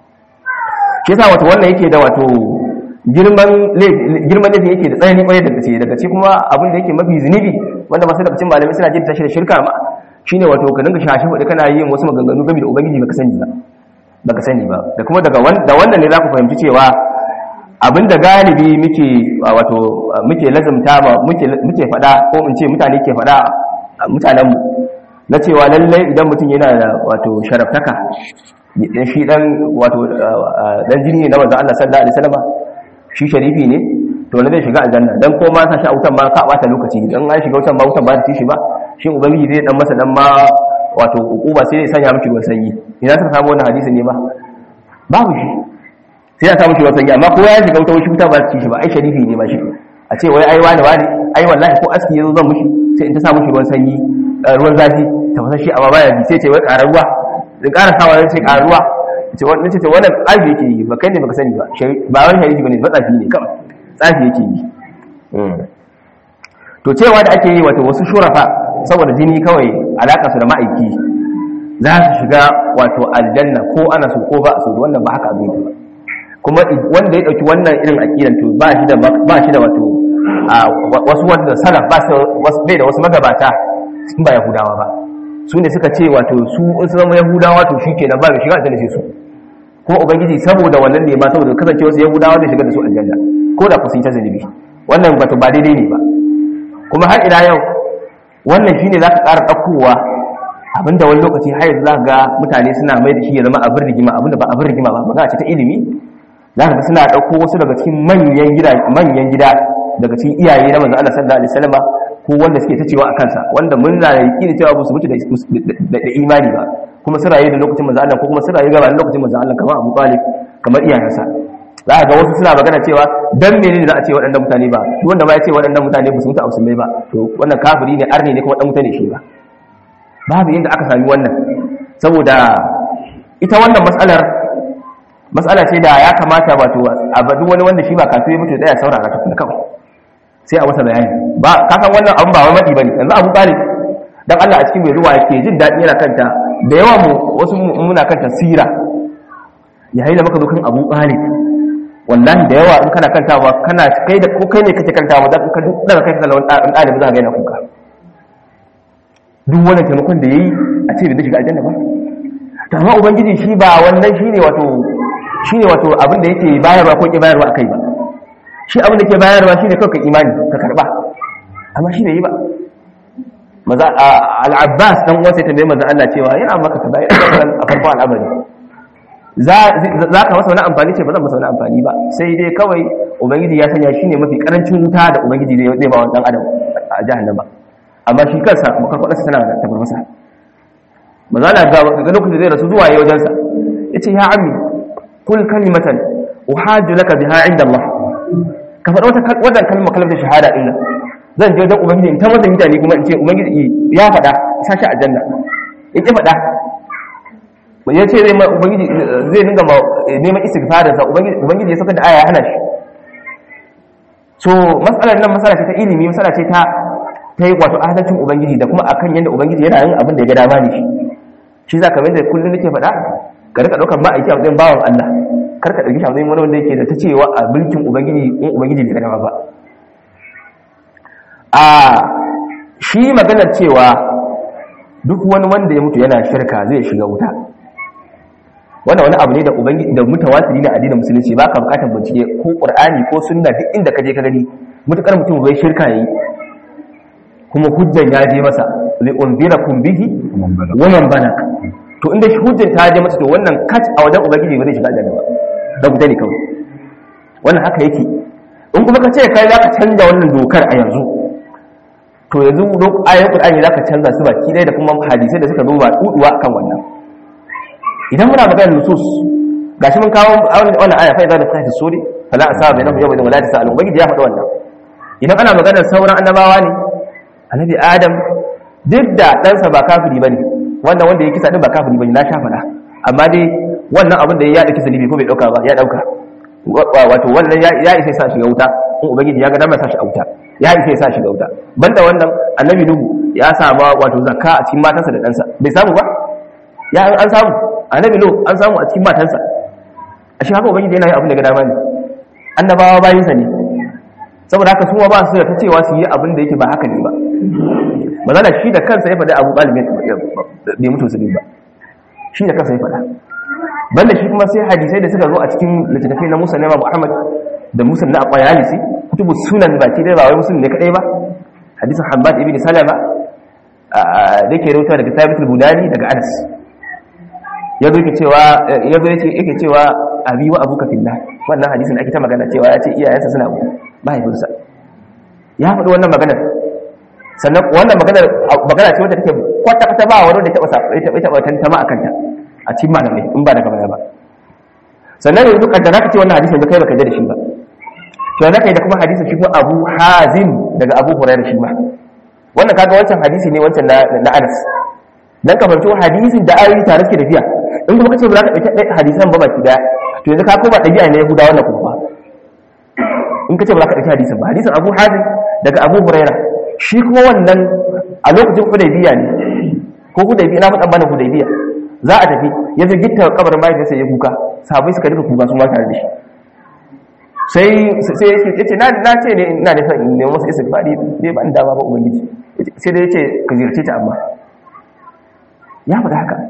S1: Shi yasa wato wannan yake da wato girman laifin yake da tsanani kwarai da gaske daga ci kuma abin da yake mafi zunubi wanda masu daga cikin malamai suna jin tashi da shirka ma shine wato ka dinga shashi wadda kana yin wasu maganganu game da ubangiji baka sani ba baka sani ba da kuma daga da wannan ne za ku fahimci cewa abin da galibi muke wato muke lazumta ba muke muke faɗa ko in ce mutane ke faɗa mutanen mu na cewa lallai idan mutum yana da wato sharaftaka shi dan wato dan jini ne na manzon Allah sallallahu alaihi wasallam, shi sharifi ne to ne zai shiga aljanna dan ko ma sa shi a wutan ma ka bata lokaci dan an shiga wutan ba wutan ba ta ci shi ba, shin ubangiji zai dan masa dan ma wato ukuba sai ya sanya miki ruwan sanyi. Ina suka samu wannan hadisi ne ba babu shi, sai ya samu shi ruwan sanyi amma ko ya shiga wutan shi wuta ba ta ci shi ba, ai sharifi ne ba shi a ce wai ai wani wani ai wallahi ko aski yazo zan mushi sai in ta samu shi ruwan sanyi ruwan zafi ta fasa shi amma baya bi sai ce wai ƙarar ruwa in ƙara sawa sai ƙarar ruwa ce wannan ce wannan tsafi yake yi ba kai ne baka sani ba, ba wani sharifi bane ba tsafi ne kawai tsafi yake yi. To cewa da ake yi wato wasu shurafa saboda jini kawai alaka su da ma'aiki za su shiga wato aljanna ko ana so ko ba so, wannan ba haka abin ba. Kuma wanda ya dauki wannan irin aqidan to ba shi da ba shi da wato wasu wanda salaf ba su bai da wasu magabata sun ba yahudawa ba, su ne suka ce wato su in su zama yahudawa to shikenan ba mai shiga aljanna sai su. Kuma ubangiji saboda wannan ne ma saboda kasance wasu yahudawa da shiga da su aljanna ko da kusa ta zunubi, wannan ba ba daidai ne ba. Kuma har ila yau wannan shine zaka ƙara ɗaukowa abinda wani lokaci har yanzu zaka ga mutane suna mai da shi ya zama abin rigima, abinda ba abin rigima ba magana ce ta ilimi. Zaka ga suna ɗauko wasu daga cikin manyan gida manyan gida daga cikin iyaye na manzon Allah sallallahu alaihi wasallam ko wanda suke ta cewa a kansa, wanda mun na yi cewa ba su mutu da imani ba kuma su rayu da lokacin manzon Allah ko kuma su rayu gabanin lokacin manzon Allah kamar Abu Talib kamar iyayensa. Za a ga wasu suna magana cewa dan menene za a ce waɗannan mutane ba, duk wanda ba ya ce waɗannan mutane ba su mutu a musulmai ba to wannan kafiri ne arne ne kuma dan mutane shi ba. Babu inda aka sami wannan, saboda ita wannan matsalar matsala ce da ya kamata wato a duk wani wanda shi ba kafiri mutu da ya saurara ta kuma kawai sai a wata bayani ba ka san wannan abun ba wai madi bane. Yanzu Abu Talib dan Allah a cikin mai ruwa yake jin daɗi yana kanta da yawa mu wasu muna kanta sira yayin da muka zo kan Abu Talib wallahi da yawa in kana kantawa kana kai da ko kai ne kake kantawa za ka daga kai kallon dan ɗalibi za ka ga yana kuka duk wannan taimakon da yayi a ce da shiga aljanna ba to amma ubangiji shi ba wannan shine wato shine wato abin da yake bayarwa ko ke bayarwa akai ba shi abin da ke bayarwa shine kawai ka imani ka karba amma shi ne yi ba maza al-Abbas dan uwa sai tambaye manzo Allah cewa yana maka kaza a farko al'amari za za ka masa wani amfani ce ba zan masa wani amfani ba sai dai kawai ubangiji ya sanya shine mafi karancin wuta da ubangiji zai ba wa dan adam a jahannama amma shi kansa maka kwadarsa tana da tabar masa manzo Allah ga lokacin da zai rasu zuwa yayin wajensa yace ya ammi kul kalimatan uhajju laka biha inda Allah ka faɗa wata wajen kalmar kalmar shahada din nan zan je wajen ubangiji in ta masa mutane kuma in ce ubangiji ya faɗa sa shi aljanna in ki faɗa mun yace zai ma ubangiji zai dinga ma neman istighfarin sa ubangiji ubangiji ya saka da aya ya hana shi so mas'alar nan mas'ala ce ta ilimi mas'ala ce ta ta yi wato adalcin ubangiji da kuma akan yanda ubangiji yana yin abin da ya ga dama ne shi shi za ka mai da kullum nake faɗa ka rika ɗaukar ma'aiki a matsayin bawan Allah kar ka ɗauki shi a matsayin wani wanda yake da ta cewa a mulkin ubangiji in ubangiji bai ga dama ba a shi maganar cewa duk wani wanda ya mutu yana shirka zai shiga wuta wannan wani abu ne da ubangiji da mutawatiri da addinin musulunci ba ka bukatar bincike ko qur'ani ko sunna duk inda ka je ka gani mutukar mutum bai shirka yayi kuma hujjan ya je masa li unzirakum bihi wa man balak to inda hujjan ta je masa to wannan kac a wajen ubangiji ba zai shiga aljanna ba da guda ne kawai wannan haka yake in kuma ka ce kai zaka canza wannan dokar a yanzu to yanzu ayoyin qur'ani zaka canza su baki dai da kuma hadisi da suka zo ba duduwa akan wannan idan muna maganar nusus gashi mun kawo wannan aya fa idan ta suri fala asaba bainahum yawma idin wala tasalu ubangiji ya faɗa wannan idan ana maganar sauran annabawa ne annabi adam duk da ɗansa ba kafiri bane wannan wanda ya kisa din ba kafiri bane na sha faɗa amma dai wannan abin da ya dauki zalibi ko bai dauka ba ya dauka wato wannan ya isa sa shiga wuta in ubangiji ya ga dama sa shi a wuta ya isa sa shiga wuta banda wannan annabi nuhu ya samu wato zakka a cikin matansa da ɗansa bai samu ba ya an samu annabi nuhu an samu a cikin matansa a shi haka ubangiji yana yin abin da ga dama ne annabawa bayinsa ne saboda haka suwa ba su da ta cewa su yi abin da yake ba haka ne ba mazala shi da kansa ya faɗi abu ɗalibin bai mutu su ba shi da kansa ya faɗa banda shi kuma sai hadisai da suka zo a cikin littattafai na musa nema muhammad da musa na akwayalisi kutubu sunan ba ke dai ba wai musulun ne kaɗai ba hadisin hamad ibn salama da ke rauta daga sabitul budani daga anas ya zo yake cewa ya zo yake cewa abi wa abuka fillah wannan hadisin ake ta magana cewa ya ce iyayensa suna wuta mahaifinsa ya faɗi wannan maganar sannan wannan maganar magana ce wadda take kwata-kwata ba wani da taɓa taɓa tantama a kanta a cikin malamai in ba daga baya ba sannan yanzu kaddara ka ce wannan hadisin da kai baka ji da shi ba to yanzu kai da kuma hadisin shi kuma Abu Hazim daga Abu Hurairah shi ma wannan kaga wancan hadisi ne wancan na na Anas dan ka farko hadisin da ayoyi tare suke tafiya in kuma kace ba za ka dauki hadisan ba baki daya to yanzu ka koma dabi'a ne Yahuda wannan kuma in kace ba za ka dauki hadisin ba hadisin Abu Hazim daga Abu Hurairah shi kuma wannan a lokacin Hudaybiya ne ko Hudaybiya na faɗa bana Hudaybiya za a tafi ya zo gitta kabarin bayan sai ya kuka sahabbai suka rika kuka su ma tare da shi sai sai ya ce na na ce ne ina da ne masa istighfari bai ban dama ba ubangiji sai dai ya ce ka ziyarce ta amma ya faɗa haka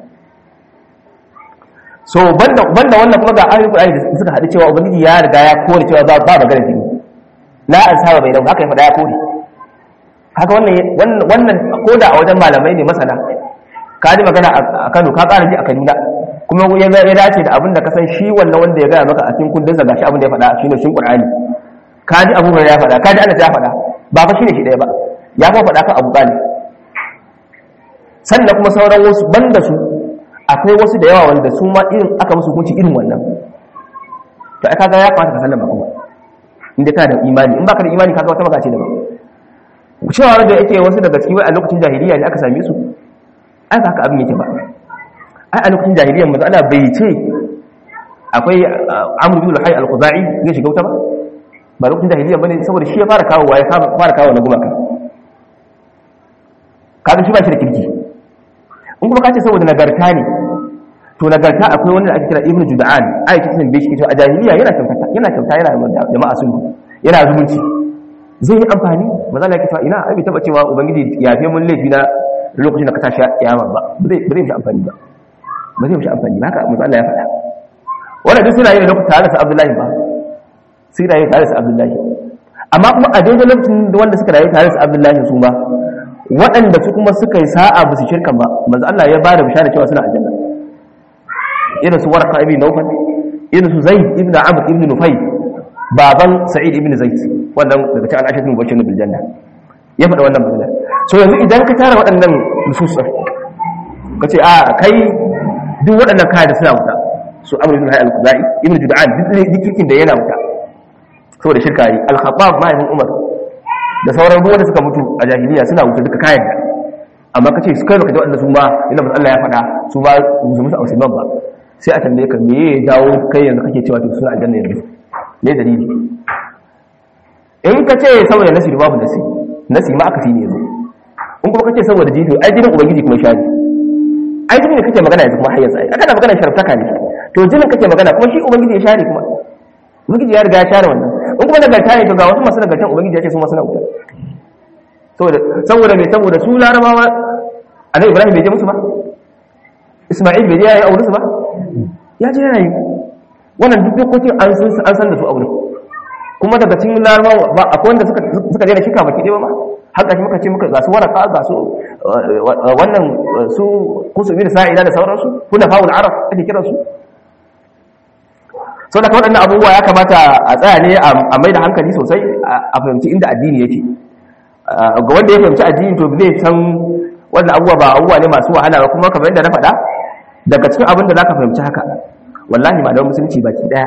S1: so banda banda wannan kuma ga ayoyin Qur'ani da suka haɗu cewa ubangiji ya riga ya kore cewa ba ba magana jini la an saba bai da haka ya faɗa ya kore haka wannan wannan koda a wajen malamai ne masana ka ji magana a Kano ka ƙara ji a Kaduna kuma ya dace da abin da ka san shi wannan wanda ya gaya maka a cikin kundin sa gashi abin da ya faɗa shi ne shin Qur'ani ka ji Abu Hurairah ya faɗa ka ji Anas ya faɗa ba fa shine shi ɗaya ba ya fa faɗa kan Abu Talib sannan kuma sauran wasu banda su akwai wasu da yawa wanda su ma irin aka musu hukunci irin wannan to ai kaga ya kamata ka sallama kuma inda ka da imani in baka da imani kaga wata magace da ba cewa da yake wasu daga cikin a lokacin jahiliya ne aka same su ai ba haka abin yake ba ai a lokacin jahiliyyar manzo Allah bai ce akwai Amr bin al-Hayy al-Khuzai zai shiga wuta ba ba lokacin jahiliyyar bane saboda shi ya fara kawo waye fara kawo na gumaka kaga shi ba shi da kirki. In kuma kace saboda nagarta ne, to nagarta akwai wanda ake kira ibnu jud'an ai kitin bai shi a jahiliya yana kyauta yana kyauta yana jama'a sulhu yana zumunci zai yi amfani maza Allah ya kafa ina ai bai taba cewa ubangiji ya fi mun laifi na lokacin da ka tashi kiyama ba ba zai ba zai mishi amfani ba ba zai mishi amfani ba haka maza Allah ya faɗa wannan duk suna yin lokacin tare da Abdullahi ba sai da yin tare da Abdullahi amma kuma a daidai lokacin da wanda suka rayu tare da Abdullahi su ba waɗanda su kuma suka yi sa'a ba su shirka ba manzo Allah ya ba da bishara cewa suna aljanna irin su Warqa ibn Nawfal irin su Zaid ibn Amr ibn Nufayl baban Sa'id ibn Zaid wannan daga cikin al'ashatul mubashirin bil janna ya faɗa wannan magana so yanzu idan ka tara waɗannan nusus ka ce a kai duk waɗannan kaya da suna wuta su Amr ibn Hayy al-Qudai ibn Jud'an duk kirkin da yana wuta saboda shirka yi al-Khattab mahaifin Umar da sauran ruwa da suka mutu a jahiliya suna wuta duka kayan da amma ka ce su kai baka da waɗanda su ma inda Allah ya faɗa su ba su musu ausiman ba sai a tambaye ka me ya dawo kai yanzu kake cewa to suna aljanna yanzu me dalili in ka ce saboda nasi babu nasi nasi ma aka fi ne yanzu in kuma ka ce saboda jini ai jinin ubangiji kuma shari ai jinin da kake magana yanzu kuma har yanzu ai aka da magana sharftaka ne to jinin kake magana kuma shi ubangiji ya share kuma ubangiji ya riga ya share wannan in kuma nagarta ne to ga wasu masu nagartan ubangiji ya ce su masu nagarta saboda saboda me saboda su larabawa annabi ibrahim bai je musu ba isma'il bai je yayi aure su ba ya je yana yi wannan duk dokokin an san da su aure kuma daga cikin larabawa ba akwai wanda suka suka daina shika baki ɗaya ba haka shi muka ce muka ga su waraka ga su wannan su kusu bin sa'ida da sauransu kuna fa'ul arab ake kiran su sau da ka waɗannan abubuwa ya kamata a tsaya ne a mai da hankali sosai a fahimci inda addini yake ga wanda ya fahimci addini to zai san wannan abubuwa ba abubuwa ne masu wahala ba kuma kamar yadda na faɗa daga cikin abin da za ka fahimci haka wallahi malaman musulunci baki ɗaya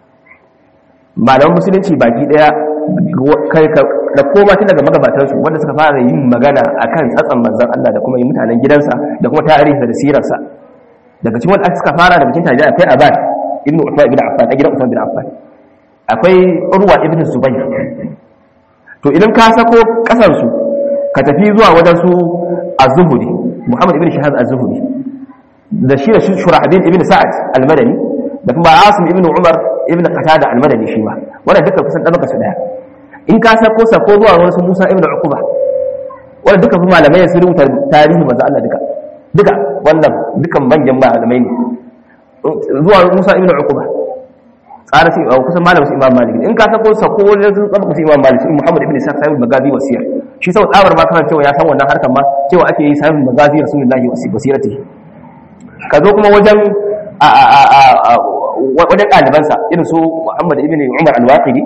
S1: malaman musulunci baki ɗaya da koma tun daga magabatansu wanda suka fara yin magana akan tsatsan manzon Allah da kuma yin mutanen gidansa da kuma tarihi da sirarsa daga cikin wanda suka fara daga cikin tabi'a akwai Aban ibn Uthman ibn Affan a gidan Uthman ibn Affan akwai Urwa ibn Zubayr to idan ka sako kasar su ka tafi zuwa wajen su Az-Zuhri Muhammad ibn Shahab Az-Zuhri da shi da Shurahbil ibn Sa'ad al-Madani da kuma Asim ibn Umar ibn Qatada al-Madani shi ma wannan duka kusan dan su daya in ka sako sako zuwa wajen su Musa ibn Uqba wannan duka kuma malamai sun rubuta tarihi manzo Allah duka duka wannan dukan manyan malamai ne zuwa Musa ibn Uqba tsara sai kusan malamin su Imam Malik in ka sako sako wajen su tsaba su Imam Malik Muhammad ibn Sa'd sahib magazi wasiyar shi sau tsabar ma kana cewa ya san wannan harkar ma cewa ake yi sahib magazi rasulullahi wasirati ka zo kuma wajen a a a wajen ɗalibansa irin su Muhammad ibn Umar al-Waqidi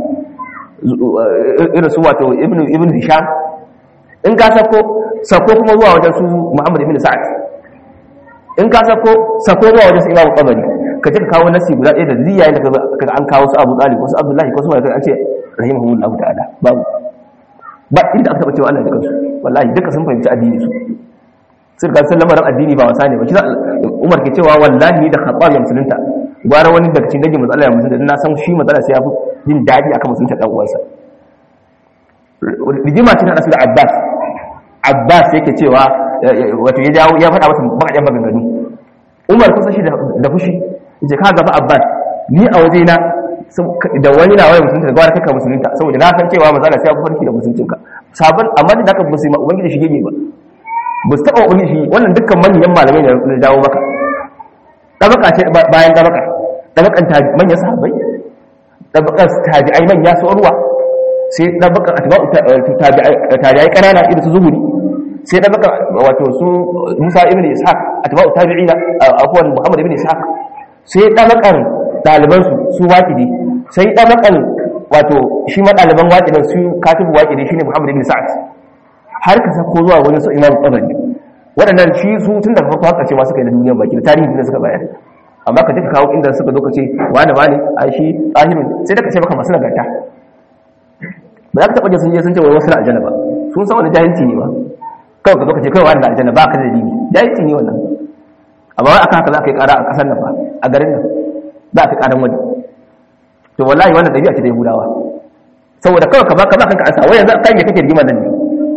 S1: irin su wato ibn ibn Hisham in ka sako sako kuma zuwa wajen su Muhammad ibn Sa'd in ka sako sako zuwa wajen su Imam Qabari ka je ka kawo nasi guda ɗaya da ziya da kaga an kawo su Abu Talib ko su Abdullahi ko su wanda an ce rahimahullahu ta'ala babu ba inda aka taba cewa Allah da kansu wallahi duka sun fahimci addini su sun ga sun lamarin addini ba wasa ne ba shi Umar ke cewa wallahi da Khattab ya musulunta gwara wani daga cikin dangin matsala ya musulunta na san shi matsala sai ya fi jin daɗi akan musulunta dan uwansa rigima ce ta Rasul Abbas Abbas yake cewa wato ya jawo ya faɗa masa bakajen maganganu Umar kusa shi da fushi yace ka gaba Abbas ni a waje na da wani na waye musulunta da gwara kaka musulunta saboda na san cewa matsala sai ya fi farki da musuluncinka sabon amma da aka musulma ubangiji shi gege ba ba su taɓa ubangiji wannan dukkan manyan malamai da dawo maka tabaka ce bayan tabaka tabakan manyan sahabbai tabakan tabi'ai manya su urwa sai tabakan atba'u tabi'ai kanana irin su zuhuri sai tabakan wato su Musa ibn Ishaq atba'u tabi'ina afwan Muhammad ibn Ishaq sai tabakan daliban su su waqidi sai tabakan wato shi ma daliban waqidin su katibu waqidi shine Muhammad ibn Sa'd har ka sako zuwa wani su Imam Tabari waɗannan shi su tun daga farko haka ce ma suka yi da duniyar baki da tarihi da suka bayar amma ka duka kawo inda suka zo ka ce wani wani a shi tsahirin sai da ka ce maka masu nagarta ba za ka taɓa sun je sun ce wai wasu na aljanna ba sun san wani jahilci ne ba kawai ka zo ka ce kawai wani na aljanna ba ka da dalili jahilci ne wannan amma wai aka haka za ka yi ƙara a ƙasar nan ba a garin nan za ka yi ƙaran wani to wallahi wannan ɗabi'a ce ta Yahudawa saboda kawai ka ba ka ba kanka ansa wai yanzu kan me kake rigima nan ne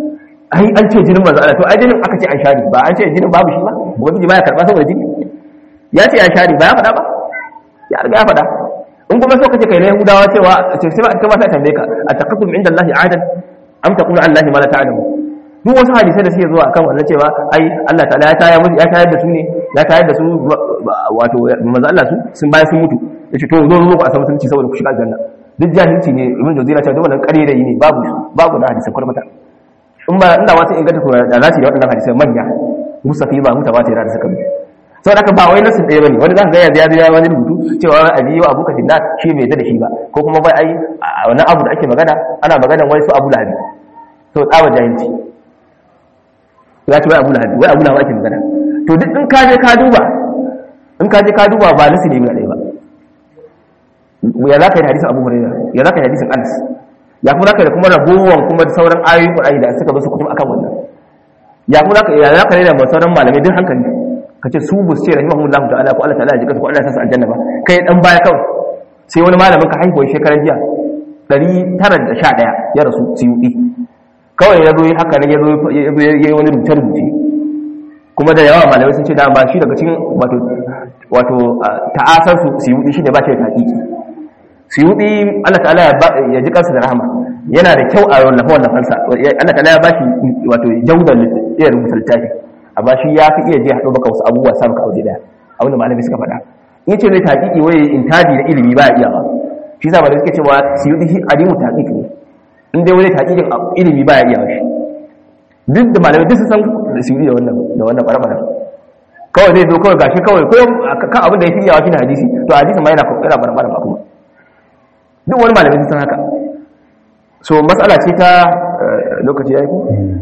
S1: ai an ce jinin manzo Allah to ai jinin aka ce an share ba an ce jinin babu shi ba ubangiji ba ya karba saboda jini ya ce ya share ba ya faɗa ba ya riga ya faɗa in kuma so kace kai ne Yahudawa cewa ce sai ba ita ma sai tambaye ka ataqatum inda Allah ahadan am taqulu an Allah ma la ta'lamu duk wasu hadisai da suke zuwa akan wannan cewa ai Allah ta'ala ya tayar musu ya tayar da su ne ya tayar da su wato manzo Allah su sun bayan sun mutu yace to zo zo ku a samu mutunci saboda ku shiga aljanna duk jahilci ne ibn Jawziyya ta da wannan ƙarerayi ne babu babu da hadisi kurmata in ba inda wata inganta ko da za su yi waɗannan hadisai manya musafi ba mutawatir da suka bi saboda haka ba wai nasu ɗaya bane wani zaka ga ya ziya ya wani rubutu cewa abi wa abuka dinna shi bai da shi ba ko kuma bai ai wannan abu da ake magana ana magana wai su Abu Lahab to tsawa jahilci ya ce wai Abu Lahab wai Abu Lahab ake magana to duk in ka je ka duba in ka je ka duba ba nasu ne ɗaya ba ya zaka yi hadisin Abu Hurairah ya zaka yi hadisin Anas ya kuma zaka da kuma ragowan kuma da sauran ayoyin Qur'ani da suka basu kutum akan wannan ya kuma zaka ya zaka da sauran malamai din hankali kace su bu sai rahimahullahu ta'ala ko Allah ta'ala ya jika ko Allah ya sa aljanna ba kai dan baya kawai sai wani malamin ka haihuwa shekaran jiya ɗari tara da sha ɗaya ya rasu siyudi kawai ya zo yi haka ne ya zo yi wani rubuce rubuce kuma da yawa malamai sun ce da ba shi daga cikin wato wato ta'asar su siyudi shine ba shi da hakiki siyudi Allah ta'ala ya ji kansa da rahama yana da kyau a wannan wannan fansa Allah ta'ala ya bashi wato jawdan ya rubuta littafi amma shi ya fi iya je haɗo baka wasu abubuwa sa maka waje daya abin da malami suka faɗa in ce zai taƙiƙi waye intadi da ilimi ba iya ba shi sa malami suka cewa siyudi adimu taƙiƙi ne in dai wani taƙiƙin ilimi ba iya ba shi duk da malami duk su san da siyudi da wannan da wannan ɓarɓarar kawai zai zo kawai gashi kawai ko kan abin da ya fi iyawa shi da hadisi to hadisi ma yana yana ɓarɓarar ba kuma duk wani malami sun san haka so matsala ce ta lokaci ya yi ko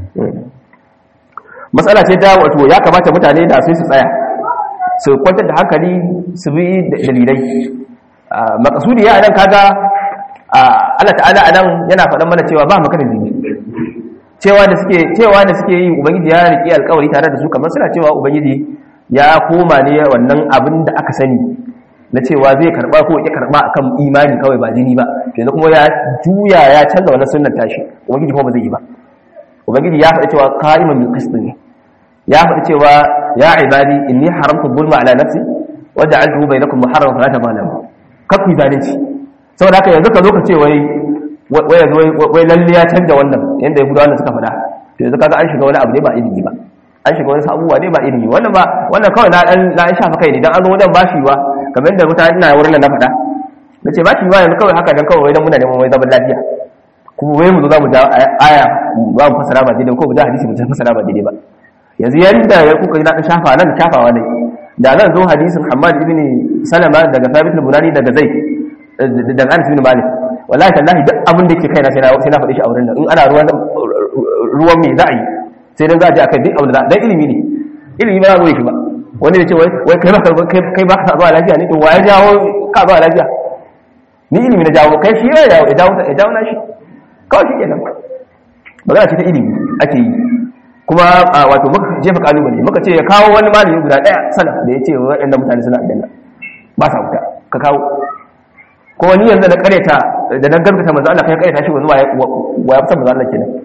S1: matsala ce ta wato ya kamata mutane da sai su tsaya su kwantar da hankali su bi dalilai makasudi ya anan kaga Allah ta'ala anan yana faɗan mana cewa ba makarin dini cewa da suke cewa da suke yi ubangiji ya riki alƙawari tare da su kamar suna cewa ubangiji ya koma ne wannan abin da aka sani na cewa zai karba ko ya karba akan imani kawai ba jini ba yanzu kuma ya juya ya canza wannan sunnar tashi ubangiji kuma ba zai yi ba ubangiji ya faɗi cewa qa'iman bil qist ne ya faɗi cewa ya ibadi inni haramtu dhulma ala nafsi wa ja'altuhu bainakum muharraman fala tadhalamu kafi zalunci saboda haka yanzu ka zo ka ce wai wai wai lalle ya canza wannan yanda ya gudanar suka faɗa to yanzu kaga an shiga wani abu ne ba ilimi ba an shiga wani abubuwa ne ba ilimi wannan ba wannan kawai na dan na shafa kai ne dan an zo wajen bashi wa kamar yadda mutane ina wurin nan na faɗa nace bashi wa yanzu kawai haka dan kawai dan muna neman wai zaman lafiya kuma wai mu zo za mu da aya ba mu fasara ba daidai ko mu da hadisi mu fasara ba daidai ba yanzu yanda ya kuka ji na shafa nan shafawa ne da nan zo hadisin Hammad ibn Salama daga Thabit al-Bunani daga Zaid daga Anas ibn Malik wallahi tallahi duk abin da yake kaina sai na sai na faɗi shi a wurin nan in ana ruwan ruwan me za a yi sai dan za a ji akai duk abin da dan ilimi ne ilimi ba za a shi ba wani ya ce wai wai kai ba kai kai ba ka zuwa lafiya ne to waye jawo ka zuwa lafiya ni ilimi na jawo kai shi ya jawo ya jawo ya jawo na shi kawai shi kenan magana ce ta ilimi ake yi kuma wato muka jefa kalubale muka ce ya kawo wani malami guda daya salaf da ya ce waɗannan mutane suna aljanna ba sa wuta ka kawo ko wani yanzu da kareta da nan gaskata manzo Allah kai kareta shi wanzu wa ya fi san manzo Allah kenan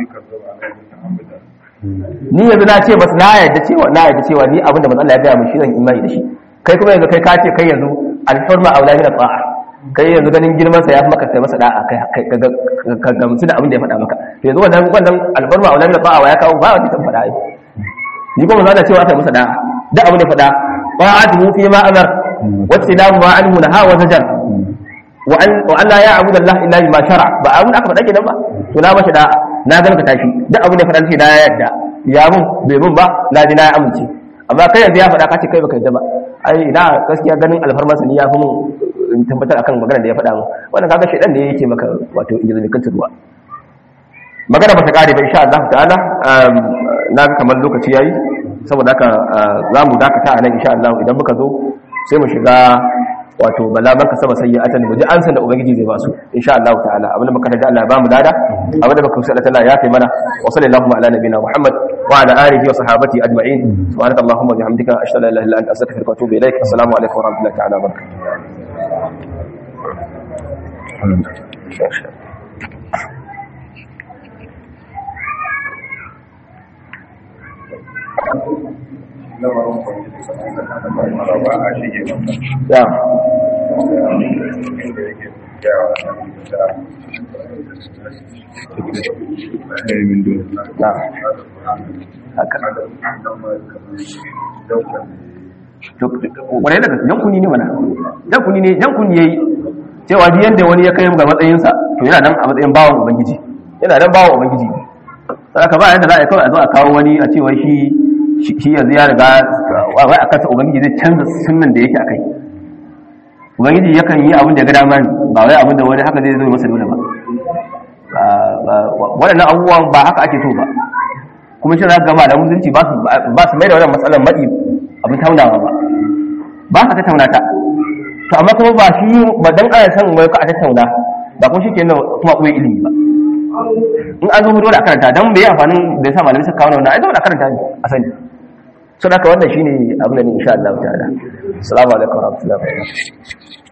S1: ni yanzu na ce bas na yadda cewa na yadda cewa ni abinda manzo Allah ya gaya mun shi zan imani da shi kai kuma yanzu kai ka ce kai yanzu al-hurma aula min al-ta'a kai yanzu ganin girman sa ya fi maka kai masa da'a kai ka gamsu da abin da ya faɗa maka to yanzu wannan wannan albarma a wannan ba'a ya kawo ba wanda kan faɗa ai ni kuma zan cewa kai masa da'a da abin da ya faɗa ba'atuhu fi ma amar wa tilamu ma anhu naha wa zajar wa an wa alla ya'budu Allah illa bima shar'a ba abin aka faɗa kenan ba to na mashi da'a na ganka tashi da abin da ya faɗa sai na yadda ya mun bai mun ba na ji na ya amince amma kai yanzu ya faɗa ka ce kai baka yadda ba ai ina gaskiya ganin alfarmarsa ni ya fi mun tabbatar akan magana da ya faɗa mu wannan kaga shedan ne yake maka wato injilin kan ruwa magana ba ta kare ba insha Allah ta'ala na ga kamar lokaci yayi saboda haka za mu dakata a nan insha Allah idan muka zo sai mu shiga wato bala maka sama sayyi'atan mu ji an san da ubangiji zai ba su insha Allah ta'ala abinda muka da Allah ya ba mu lada abinda muka sai Allah ya kai mana wa sallallahu ala nabiyina Muhammad wa ala alihi wa sahbihi ajma'in subhanaka allahumma wa bihamdika ashhadu an la ilaha illa anta astaghfiruka wa atubu ilaik assalamu alaikum wa rahmatullahi ta'ala wa barakatuh
S2: ya
S1: wane daga yankuni ne mana yankuni ne yankuni yayi cewa duk yanda wani ya kai ga matsayinsa to yana nan a matsayin bawan ubangiji yana nan bawan ubangiji saka ba yanda za a yi kawai a zo a kawo wani a cewa shi shi yanzu ya riga wai a kasa ubangiji zai canza sunnan da yake akai ubangiji yakan yi abin da ya ga dama ne ba wai abin da wani haka zai zo masa dole ba waɗannan abubuwan ba haka ake so ba kuma shi za ka gama da musulunci ba su mai da wannan matsalar maɗi abin taunawa ba ba ka tattauna ta to amma kuma ba shi ba dan ana san wai ka a tattauna ba kuma shi kenan kuma koyi ilimi ba in an zo dole a karanta dan bai amfanin da yasa malamai suka kawo wannan ai dole a karanta ne a sani so da haka wannan shine abin da ni insha Allah ta'ala assalamu alaikum wa rahmatullahi wa barakatuh